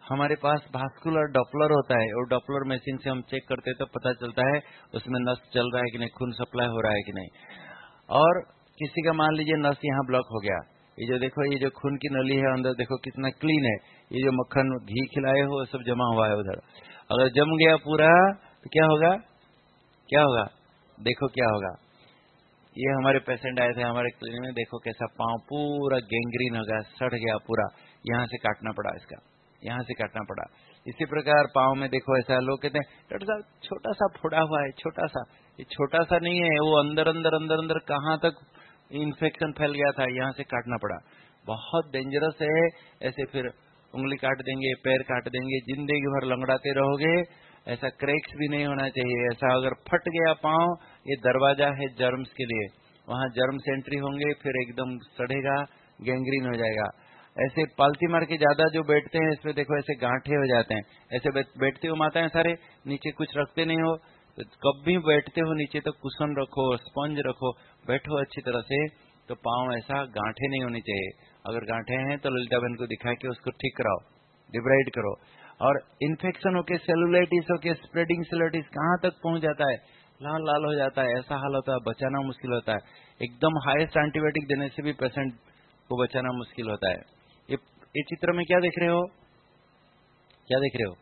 हमारे पास भास्कुलर डॉपलर होता है, और डॉपलर मशीन से हम चेक करते हैं तो पता चलता है उसमें नस चल रहा है कि नहीं, खून सप्लाई हो रहा है कि नहीं। और किसी का मान लीजिए नस यहाँ ब्लॉक हो गया, ये जो देखो ये जो खून की नली है अंदर देखो कितना क्लीन है, ये जो मक्खन घी खिलाए हो सब जमा हुआ है उधर, अगर जम गया पूरा तो क्या होगा, क्या होगा, देखो क्या होगा। ये हमारे पेशेंट आए थे हमारे क्लिनिक में, देखो कैसा पांव पूरा गैंग्रीन हो गया, सड़ गया पूरा, यहाँ से काटना पड़ा, इसका यहाँ से काटना पड़ा। इसी प्रकार पांव में देखो ऐसा, लोग कहते हैं डॉक्टर साहब छोटा सा फोड़ा हुआ है, छोटा सा, ये छोटा सा नहीं है, वो अंदर अंदर अंदर अंदर कहाँ तक इन्फेक्शन फैल गया था, यहाँ से काटना पड़ा। बहुत डेंजरस है। ऐसे फिर उंगली काट देंगे, पैर काट देंगे, जिंदगी भर लंगड़ाते रहोगे। ऐसा क्रैक्स भी नहीं होना चाहिए। ऐसा अगर फट गया पांव, ये दरवाजा है जर्म्स के लिए, वहां जर्म्स एंट्री होंगे, फिर एकदम सड़ेगा, गैंग्रीन हो जाएगा। ऐसे पालती मार के ज्यादा जो बैठते हैं इसमें देखो ऐसे गांठे हो जाते हैं। ऐसे बैठते हो माता है सारे, नीचे कुछ रखते नहीं हो, तो कब भी बैठते हो नीचे तो कुशन रखो, स्पंज रखो, बैठो अच्छी तरह से, तो पांव ऐसा गांठे नहीं होनी चाहिए। अगर गांठे हैं तो ललिता बहन को दिखा के उसको ठीक कराओ, डिब्राइड करो। और इन्फेक्शन होके सेलुलाइटिस होके स्प्रेडिंग सेलुलाइटिस कहाँ तक पहुंच जाता है, लाल लाल हो जाता है, ऐसा हाल होता है, बचाना मुश्किल होता है। एकदम हाईएस्ट एंटीबायोटिक देने से भी पेशेंट को बचाना मुश्किल होता है। ये, ये चित्र में क्या देख रहे हो, क्या देख रहे हो,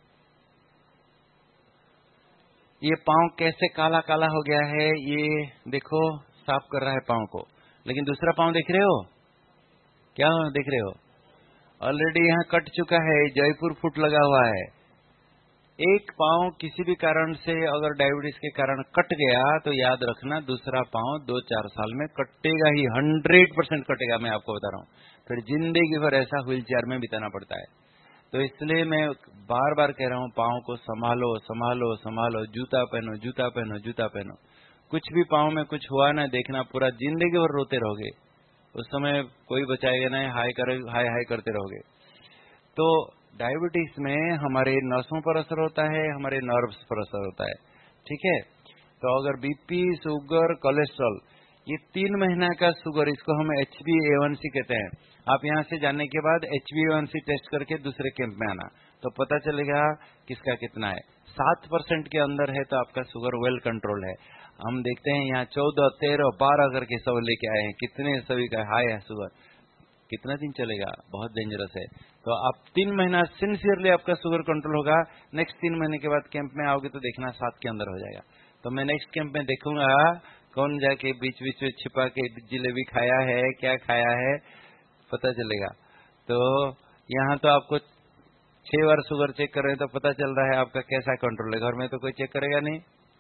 ये पांव कैसे काला काला हो गया है, ये देखो साफ कर रहा है पांव को। लेकिन दूसरा पांव देख रहे हो, क्या देख रहे हो, ऑलरेडी यहाँ कट चुका है, जयपुर फुट लगा हुआ है। एक पांव किसी भी कारण से अगर डायबिटीज के कारण कट गया तो याद रखना दूसरा पांव दो चार साल में कटेगा ही, हंड्रेड परसेंट कटेगा, मैं आपको बता रहा हूँ। फिर जिंदगी भर ऐसा व्हील चेयर में बिताना पड़ता है। तो इसलिए मैं बार बार कह रहा हूँ, पांव को संभालो संभालो संभालो, जूता पहनो जूता पहनो जूता पहनो। कुछ भी पांव में कुछ हुआ ना, देखना पूरा जिंदगी भर रोते रहोगे, उस समय कोई बचाएगा नहीं, हाय कर हाय हाय करते रहोगे। तो डायबिटीज में हमारे नसों पर असर होता है, हमारे नर्व्स पर असर होता है, ठीक है। तो अगर बीपी, शुगर, कोलेस्ट्रॉल, ये तीन महीना का शुगर, इसको हम H B A one C कहते हैं। आप यहाँ से जाने के बाद H B A one C test करके दूसरे कैंप में आना, तो पता चलेगा किसका कितना है। सात परसेंट के अंदर है तो आपका शुगर वेल कंट्रोल है। हम देखते हैं यहाँ चौदह तेरह बारह करके सब लेके आए हैं, कितने सभी का हाई है शुगर, कितना दिन चलेगा, बहुत डेंजरस है। तो आप तीन महीना सिंसियरली आपका शुगर कंट्रोल होगा। नेक्स्ट तीन महीने के बाद कैंप में आओगे तो देखना सात के अंदर हो जाएगा। तो मैं नेक्स्ट कैंप में देखूंगा कौन जाके बीच बीच में छिपा के जिलेबी खाया है, क्या खाया है, पता चलेगा। तो यहाँ तो आपको छह बार शुगर चेक कर रहे हैं तो पता चल रहा है आपका कैसा कंट्रोल है। घर में तो कोई चेक करेगा नहीं।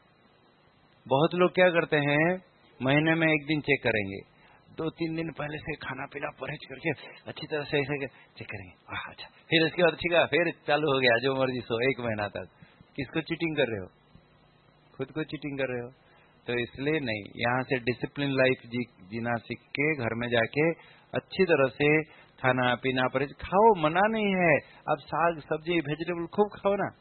बहुत लोग क्या करते हैं, महीने में एक दिन चेक करेंगे, दो तीन दिन पहले से खाना पीना परहेज करके अच्छी तरह से ऐसे चेक करेंगे, अच्छा, फिर इसके बाद ठीक है, फिर चालू हो गया जो मर्जी सो, एक महीना तक। किसको चीटिंग कर रहे हो, खुद को चीटिंग कर रहे हो। तो इसलिए नहीं, यहाँ से डिसिप्लिन लाइफ जी, जीना सीख के घर में जाके अच्छी तरह से खाना पीना परहेज खाओ, मना नहीं है। आप साग सब्जी वेजिटेबल खूब खाओ ना,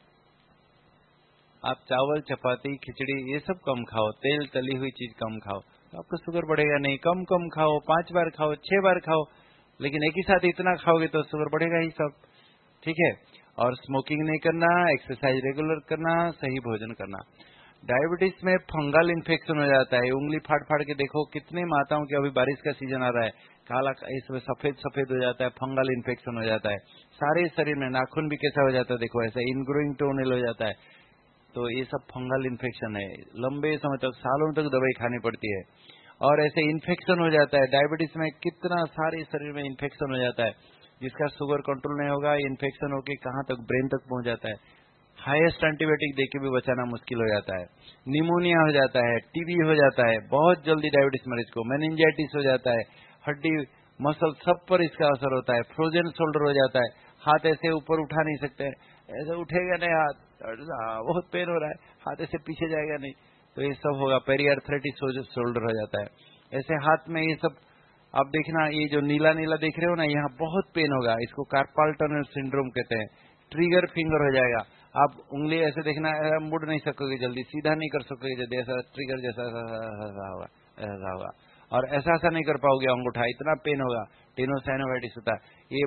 आप चावल चपाती खिचड़ी ये सब कम खाओ, तेल तली हुई चीज कम खाओ, तो आपका शुगर बढ़ेगा नहीं। कम कम खाओ, पांच बार खाओ, छह बार खाओ, लेकिन एक ही साथ इतना खाओगे तो शुगर बढ़ेगा ही सब, ठीक है। और स्मोकिंग नहीं करना, एक्सरसाइज रेगुलर करना, सही भोजन करना। डायबिटीज में फंगल इन्फेक्शन हो जाता है, उंगली फाड़ फाड़ के देखो कितने माताओं के, अभी बारिश का सीजन आ रहा है, काला इसमें सफेद सफेद हो जाता है, फंगल इन्फेक्शन हो जाता है सारे शरीर में। नाखून भी कैसा हो जाता है देखो, ऐसा इनग्रोइंग टोनेल हो जाता है। तो ये सब फंगल इन्फेक्शन है, लंबे समय तक सालों तक दवाई खानी पड़ती है। और ऐसे इन्फेक्शन हो जाता है डायबिटीज में, कितना सारे शरीर में इन्फेक्शन हो जाता है, जिसका शुगर कंट्रोल नहीं होगा, इन्फेक्शन होकर कहाँ तक, ब्रेन तक पहुंच जाता है। हाईएस्ट एंटीबायोटिक देके भी बचाना मुश्किल हो जाता है। निमोनिया हो जाता है, टीबी हो जाता है बहुत जल्दी डायबिटीज मरीज को, मेनिंजाइटिस हो जाता है, हड्डी मसल सब पर इसका असर होता है। फ्रोजन शोल्डर हो जाता है, हाथ ऐसे ऊपर उठा नहीं सकते, ऐसे उठेगा नहीं हाथ, बहुत पेन हो रहा है, हाथ ऐसे पीछे जाएगा नहीं, तो ये सब होगा। पेरिआर्थराइटिस शोल्डर हो जाता है। ऐसे हाथ में ये सब आप देखना, ये जो नीला नीला देख रहे हो ना, यहाँ बहुत पेन होगा, इसको कार्पल टनल सिंड्रोम कहते हैं। ट्रिगर फिंगर हो जाएगा, आप उंगली ऐसे देखना, मुड़ नहीं सकोगे जल्दी, सीधा नहीं कर सकोगे जल्दी, ऐसा ट्रिगर जैसा ऐसा होगा, ऐसा होगा। और ऐसा ऐसा नहीं कर पाओगे अंगूठा, इतना पेन होगा, टेनोसाइनोवाइटिस होता है। ये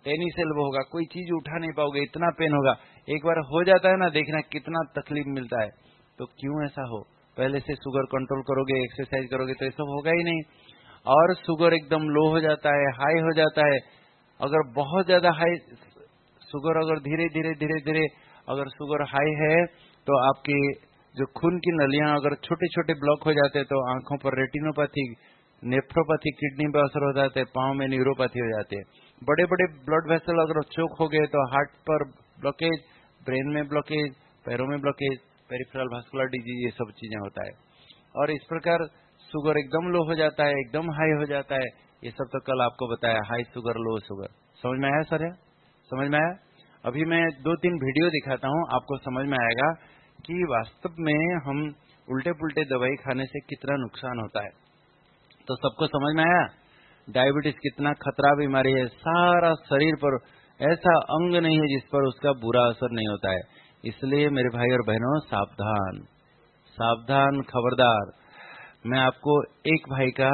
टेनिस एल्बो होगा, कोई चीज उठा नहीं पाओगे, इतना पेन होगा। एक बार हो जाता है ना, देखना कितना तकलीफ मिलता है। तो क्यों ऐसा हो, पहले से शुगर कंट्रोल करोगे, एक्सरसाइज करोगे तो ऐसा होगा ही नहीं। और शुगर एकदम लो हो जाता है, हाई हो जाता है। अगर बहुत ज्यादा हाई शुगर, अगर धीरे धीरे धीरे धीरे अगर शुगर हाई है तो आपकी जो खून की नलियां अगर छोटे छोटे ब्लॉक हो जाते हैं तो आंखों पर रेटिनोपैथी, नेफ्रोपैथी, किडनी पर असर हो जाते हैं, पांव में न्यूरोपैथी हो जाती है। बड़े बड़े ब्लड वेसल अगर चोक हो गए तो हार्ट पर ब्लॉकेज, ब्रेन में ब्लॉकेज, पैरों में ब्लॉकेज, पेरिफेरल वास्कुलर डिजीज, ये सब चीजें होता है। और इस प्रकार शुगर एकदम लो हो जाता है, एकदम हाई हो जाता है। ये सब तो कल आपको बताया, हाई शुगर, लो शुगर। समझ में आया सर? समझ में आया? अभी मैं दो तीन वीडियो दिखाता हूँ, आपको समझ में आएगा कि वास्तव में हम उल्टे पुल्टे दवाई खाने से कितना नुकसान होता है। तो सबको समझ में आया डायबिटीज कितना खतरा बीमारी है। सारा शरीर पर ऐसा अंग नहीं है जिस पर उसका बुरा असर नहीं होता है। इसलिए मेरे भाई और बहनों, सावधान सावधान, खबरदार। मैं आपको एक भाई का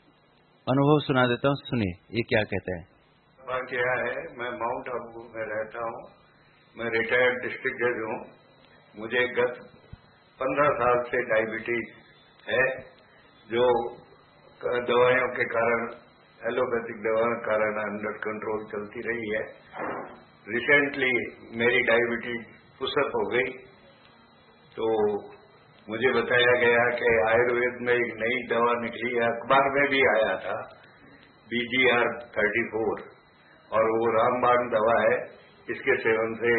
अनुभव सुना देता हूँ, सुनिए ये क्या कहते हैं। क्या है, मैं माउंट आबू में रहता हूँ। मैं रिटायर्ड डिस्ट्रिक्ट जज हूँ। मुझे गत पंद्रह साल से डायबिटीज है, जो दवाइयों के कारण, एलोपैथिक दवाओं के कारण अंडर कंट्रोल चलती रही है। रिसेंटली मेरी डायबिटीज पुशअप हो गई, तो मुझे बताया गया कि आयुर्वेद में एक नई दवा निकली है, अखबार में भी आया था, B G R thirty four, और वो रामबाण दवा है। इसके सेवन से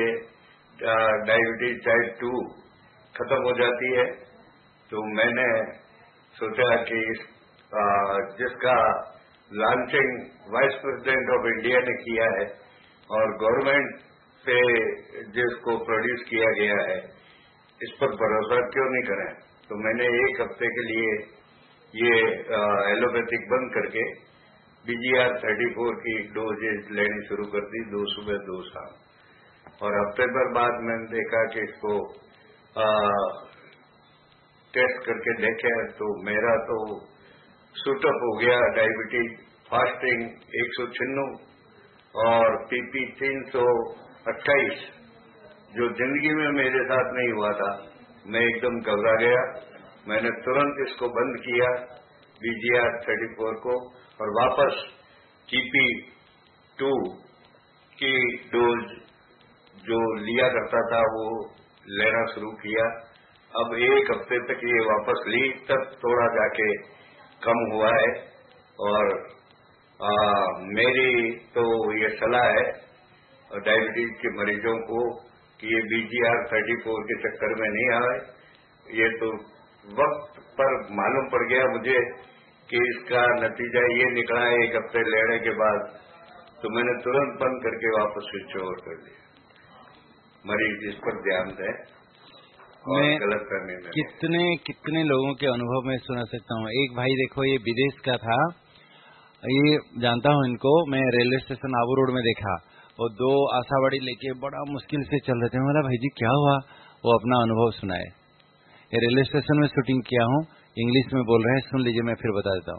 डायबिटीज टाइप टू खत्म हो जाती है। तो मैंने सोचा कि आ, जिसका launching vice president of India ने किया है और गवर्नमेंट से जिसको प्रोड्यूस किया गया है, इस पर भरोसा क्यों नहीं करें। तो मैंने एक हफ्ते के लिए ये एलोपैथिक बंद करके बीजीआर थर्टी फोर की डोजेज लेनी शुरू कर दी, दो सुबह दो शाम। और हफ्ते भर बाद मैंने देखा कि इसको आ, टेस्ट करके देखे तो मेरा तो सूटअप हो गया। डायबिटीज फास्टिंग एक सौ छिन्नू और पीपी तीन सौ अट्ठाईस, जो जिंदगी में मेरे साथ नहीं हुआ था। मैं एकदम घबरा गया। मैंने तुरंत इसको बंद किया, बीजीआर थर्टी फोर को, और वापस टीपी टू की डोज जो लिया करता था वो लेना शुरू किया। अब एक हफ्ते तक ये वापस ली, तब थोड़ा जाके कम हुआ है। और आ, मेरी तो ये सलाह है डायबिटीज के मरीजों को कि ये बीजीआर थर्टी फोर के चक्कर में नहीं आए। ये तो वक्त पर मालूम पड़ गया मुझे कि इसका नतीजा ये निकला है एक हफ्ते लेने के बाद, तो मैंने तुरंत बंद करके वापस स्विच ओवर कर दिया। मरीज इस पर ध्यान दें और गलत करने में। कितने कितने लोगों के अनुभव में सुना सकता हूँ। एक भाई देखो, ये विदेश का था, ये जानता हूँ इनको, मैं रेलवे स्टेशन आबू रोड में देखा, वो दो आशावाड़ी लेके बड़ा मुश्किल से चल रहे थे। बोला भाई जी क्या हुआ, वो अपना अनुभव सुनाए। ये रेलवे स्टेशन में शूटिंग किया हूँ, इंग्लिश में बोल रहे हैं, सुन लीजिए, मैं फिर बता देता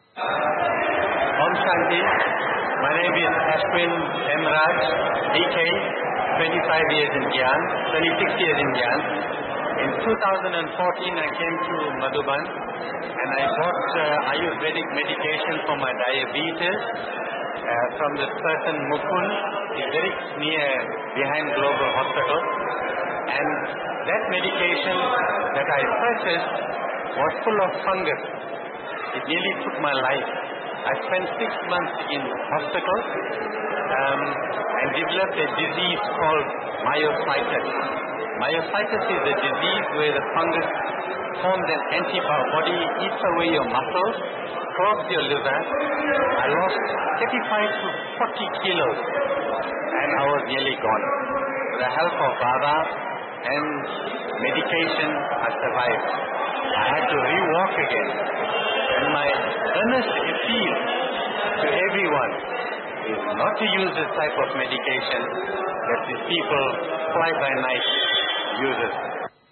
हूँ। Om Shanti. My name is Ashwin M. Raj, D K, twenty-five years in Gyan, twenty-six years in Gyan. In two thousand fourteen, I came to Madhuban and I bought uh, Ayurvedic medication for my diabetes uh, from this person Mukund. He's very near behind Global Hospital. And that medication that I purchased was full of fungus. It nearly took my life. I spent six months in hospital um, and developed a disease called myositis. Myositis is a disease where the fungus forms an antibody, eats away your muscles, clogs your liver. I lost thirty-five to forty kilos and I was nearly gone. With the help of Baba and medication, I survived. I had to re-walk again. And my earnest appeal to everyone is not to use this type of medication that these people fly by night use it.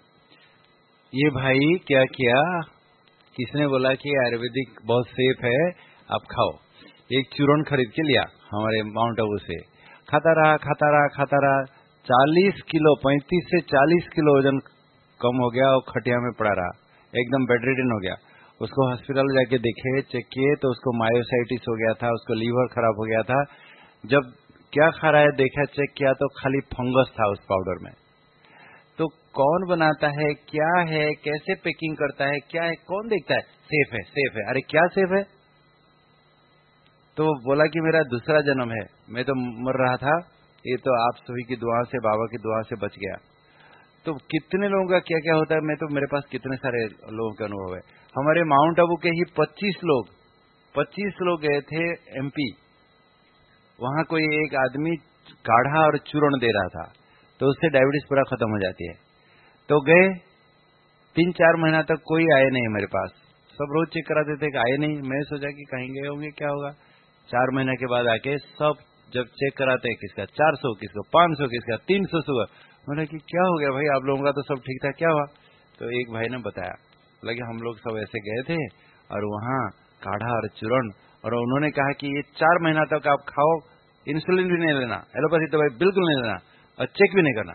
ये भाई क्या किया, किसने बोला कि आयुर्वेदिक बहुत safe है, आप खाओ। एक चूर्ण खरीद के लिया हमारे माउंट आबू से, खाता रहा खाता रहा खाता रहा चालीस किलो पैंतीस से चालीस किलो वजन कम हो गया और खटिया में पड़ा रहा, एकदम बेडरिडन हो गया। उसको हॉस्पिटल जाके देखे, चेक किए तो उसको मायोसाइटिस हो गया था, उसको लीवर खराब हो गया था। जब क्या खा रहा है देखा, चेक किया तो खाली फंगस था उस पाउडर में। तो कौन बनाता है, क्या है, कैसे पैकिंग करता है, क्या है, कौन देखता है? सेफ है, सेफ है। अरे क्या सेफ है? तो बोला कि मेरा दूसरा जन्म है, मैं तो मर रहा था, ये तो आप सभी की दुआ से, बाबा की दुआ से बच गया। तो कितने लोगों का क्या क्या होता है, मैं तो मेरे पास कितने सारे लोगों के अनुभव है। हमारे माउंट आबू के ही पच्चीस लोग पच्चीस लोग गए थे एमपी। वहां कोई एक आदमी काढ़ा और चूर्ण दे रहा था, तो उससे डायबिटीज पूरा खत्म हो जाती है। तो गए, तीन चार महीना तक कोई आए नहीं मेरे पास, सब रोज चेक कराते थे कि आए नहीं। मैं सोचा कि कहीं गए होंगे, क्या होगा। चार महीने के बाद आके सब जब चेक कराते, किसका चार सौ, किसका पांच सौ, किसका तीन सौ शुगर। मैंने कि क्या हो गया भाई, आप लोगों का तो सब ठीक था, क्या हुआ? तो एक भाई ने बताया, बोला कि हम लोग सब ऐसे गए थे और वहां काढ़ा और चूर्ण, और उन्होंने कहा कि ये चार महीना तक आप खाओ, इंसुलिन भी नहीं लेना, एलोपैथी दवाई बिल्कुल नहीं लेना और चेक भी नहीं करना,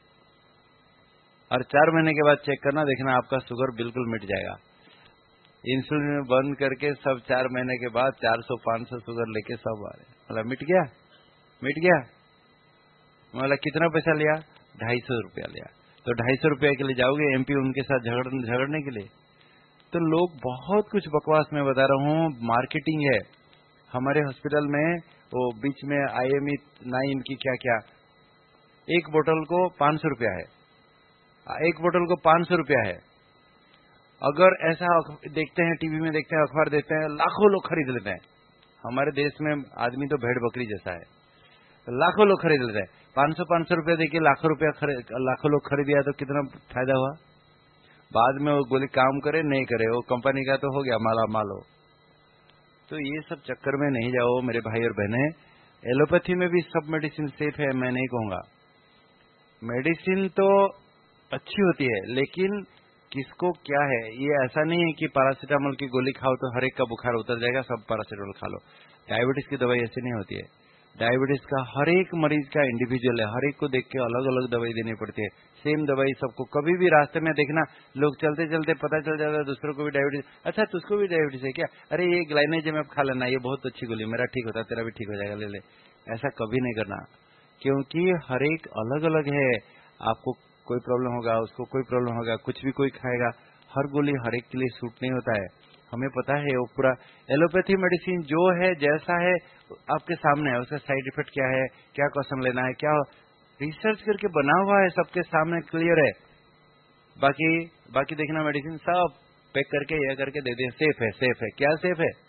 और चार महीने के बाद चेक करना, देखना आपका शुगर बिल्कुल मिट जाएगा। इंसुलिन बंद करके सब चार महीने के बाद चार सौ पांच सौ शुगर लेके सब आ रहे। बोला मिट गया, मिट गया। बोला कितना पैसा लिया? ढाई सौ रुपया लिया। तो ढाई सौ रुपया के लिए जाओगे एमपी उनके साथ झगड़ झगड़ने के लिए? तो लोग बहुत कुछ बकवास में बता रहा हूँ, मार्केटिंग है। हमारे हॉस्पिटल में वो बीच में आईएमई नाइन की क्या क्या, एक बोतल को पांच सौ रुपया है, एक बोतल को पांच सौ रुपया है। अगर ऐसा देखते हैं, टीवी में देखते हैं, अखबार देखते हैं, लाखों लोग खरीद लेते हैं। हमारे देश में आदमी तो भेड़ बकरी जैसा है, लाखों लोग खरीद लेते हैं। पांच सौ पांच सौ रुपया देखिए, लाखों रुपया लाखों लोग खरीदिया तो कितना फायदा हुआ। बाद में वो गोली काम करे नहीं करे, वो कंपनी का तो हो गया, माला माल हो। तो ये सब चक्कर में नहीं जाओ मेरे भाई और बहनें। एलोपैथी में भी सब मेडिसिन सेफ है, मैं नहीं कहूंगा। मेडिसिन तो अच्छी होती है, लेकिन किसको क्या है, ये ऐसा नहीं है कि पैरासीटामोल की गोली खाओ तो हर एक का बुखार उतर जाएगा, सब पैरासीटामोल खा लो। डायबिटीज की दवाई ऐसी नहीं होती है। डायबिटीज का हर एक मरीज का इंडिविजुअल है, हर एक को देख के अलग अलग दवाई देनी पड़ती है। सेम दवाई सबको, कभी भी रास्ते में देखना लोग चलते चलते पता चल जाता है दूसरों को भी डायबिटीज, अच्छा तुझको भी डायबिटीज है क्या, अरे ये ग्लाइनेजेम खा लेना, ये बहुत अच्छी गोली, मेरा ठीक होता है, तेरा भी ठीक हो जाएगा, ले ले। ऐसा कभी नहीं करना, क्योंकि हर एक अलग अलग है। आपको कोई प्रॉब्लम होगा, उसको कोई प्रॉब्लम होगा, कुछ भी कोई खाएगा, हर गोली हर एक के लिए सूट नहीं होता है। हमें पता है वो पूरा एलोपैथी मेडिसिन जो है जैसा है आपके सामने है, उसका साइड इफेक्ट क्या है, क्या क्वेश्चन लेना है, क्या रिसर्च करके बना हुआ है, सबके सामने क्लियर है। बाकी बाकी देखना मेडिसिन सब पैक करके यह करके दे दें, सेफ है, सेफ है, क्या सेफ है,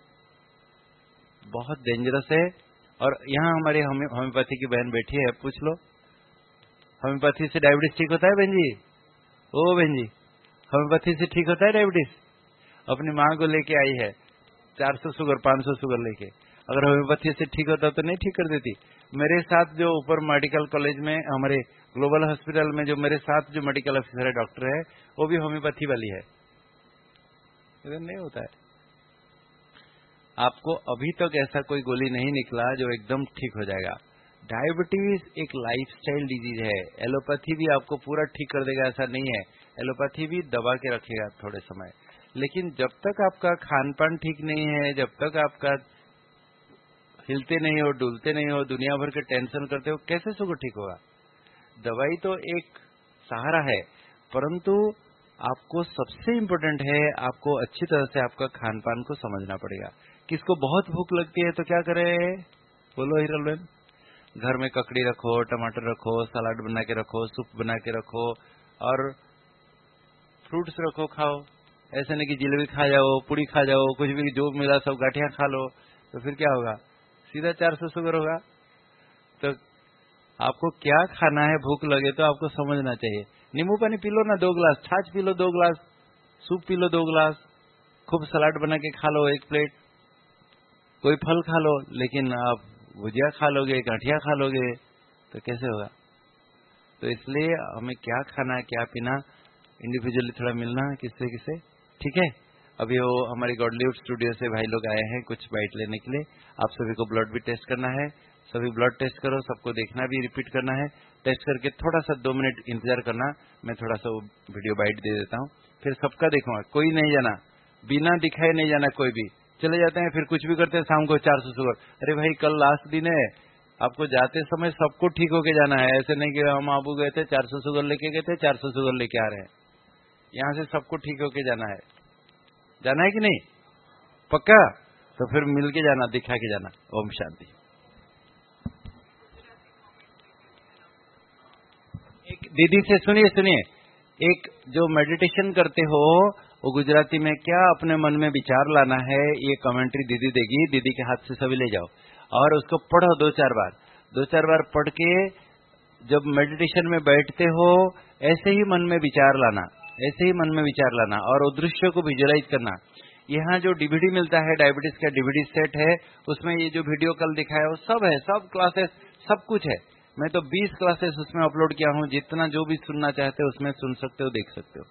बहुत डेंजरस है। और यहाँ हमारी होम्योपैथी की बहन बैठी है, पूछ लो होम्योपैथी से डायबिटीज ठीक होता है बहन जी? ओ बहन जी, होम्योपैथी से ठीक होता है डायबिटीज? अपनी माँ को लेके आई है, चार सौ शुगर पांच सौ शुगर लेके, अगर होम्योपैथी से ठीक होता तो नहीं ठीक कर देती। मेरे साथ जो ऊपर मेडिकल कॉलेज में, हमारे ग्लोबल हॉस्पिटल में जो मेरे साथ जो मेडिकल ऑफिसर है, डॉक्टर है, वो भी होम्योपैथी वाली है। इधर नहीं होता है। आपको अभी तक ऐसा कोई गोली नहीं निकला जो एकदम ठीक हो जाएगा। डायबिटीज एक लाइफस्टाइल डिजीज है। एलोपैथी भी आपको पूरा ठीक कर देगा ऐसा नहीं है, एलोपैथी भी दबा के रखेगा थोड़े समय। लेकिन जब तक आपका खान पान ठीक नहीं है, जब तक आपका हिलते नहीं हो, डुलते नहीं हो, दुनिया भर के टेंशन करते हो, कैसे शुगर ठीक होगा? दवाई तो एक सहारा है, परंतु आपको सबसे इम्पोर्टेंट है, आपको अच्छी तरह से आपका खान पान को समझना पड़ेगा। किसको बहुत भूख लगती है तो क्या करे, बोलो हीरल बहन? घर में ककड़ी रखो, टमाटर रखो, सलाद बना के रखो, सूप बना के रखो, और फ्रूट्स रखो, खाओ। ऐसे नहीं कि जिलेबी खा जाओ, पूरी खा जाओ, कुछ भी जो मिला सब गाठियां खा लो, तो फिर क्या होगा? सीधा चार सौ शुगर होगा। तो आपको क्या खाना है, भूख लगे तो आपको समझना चाहिए। नींबू पानी पी लो ना दो गिलास, छाछ पी लो दो गिलास, सूप पी लो दो गिलास, खूब सलाद बना के खा लो एक प्लेट, कोई फल खा लो। लेकिन आप भुजिया खा लोगे, गांठिया खा लोगे, तो कैसे होगा? तो इसलिए हमें क्या खाना है, क्या पीना, इंडिविजुअली थोड़ा मिलना किससे किससे, ठीक है। अभी वो हमारी गॉडलीवुड स्टूडियो से भाई लोग आए हैं कुछ बाइट लेने के लिए। आप सभी को ब्लड भी टेस्ट करना है, सभी ब्लड टेस्ट करो, सबको देखना भी रिपीट करना है। टेस्ट करके थोड़ा सा दो मिनट इंतजार करना, मैं थोड़ा सा वीडियो बाइट दे देता हूँ, फिर सबका देखूंगा। कोई नहीं जाना, बिना दिखाए नहीं जाना, कोई भी चले जाते हैं, फिर कुछ भी करते हैं, शाम को चार सौ शुगर। अरे भाई कल लास्ट दिन है, आपको जाते समय सबको ठीक होके जाना है। ऐसे नहीं कि हम आबू गए थे चार सौ शुगर लेके गए थे, चार सौ शुगर लेके आ रहे हैं। यहाँ से सबको ठीक होके जाना है। जाना है कि नहीं? पक्का? तो फिर मिल के जाना, दिखा के जाना। ओम शांति। एक दीदी से सुनिए सुनिए, एक जो मेडिटेशन करते हो वो गुजराती में क्या अपने मन में विचार लाना है, ये कमेंट्री दीदी देगी। दीदी के हाथ से सभी ले जाओ और उसको पढ़ो दो चार बार। दो चार बार पढ़ के जब मेडिटेशन में बैठते हो ऐसे ही मन में विचार लाना, ऐसे ही मन में विचार लाना और वो दृश्य को विजुअलाइज करना। यहाँ जो डीवीडी मिलता है, डायबिटीज का डीवीडी सेट है, उसमें ये जो वीडियो कल दिखाया वो सब है, सब क्लासेस सब कुछ है। मैं तो बीस क्लासेस उसमें अपलोड किया हूँ। जितना जो भी सुनना चाहते हो उसमें सुन सकते हो, देख सकते हो।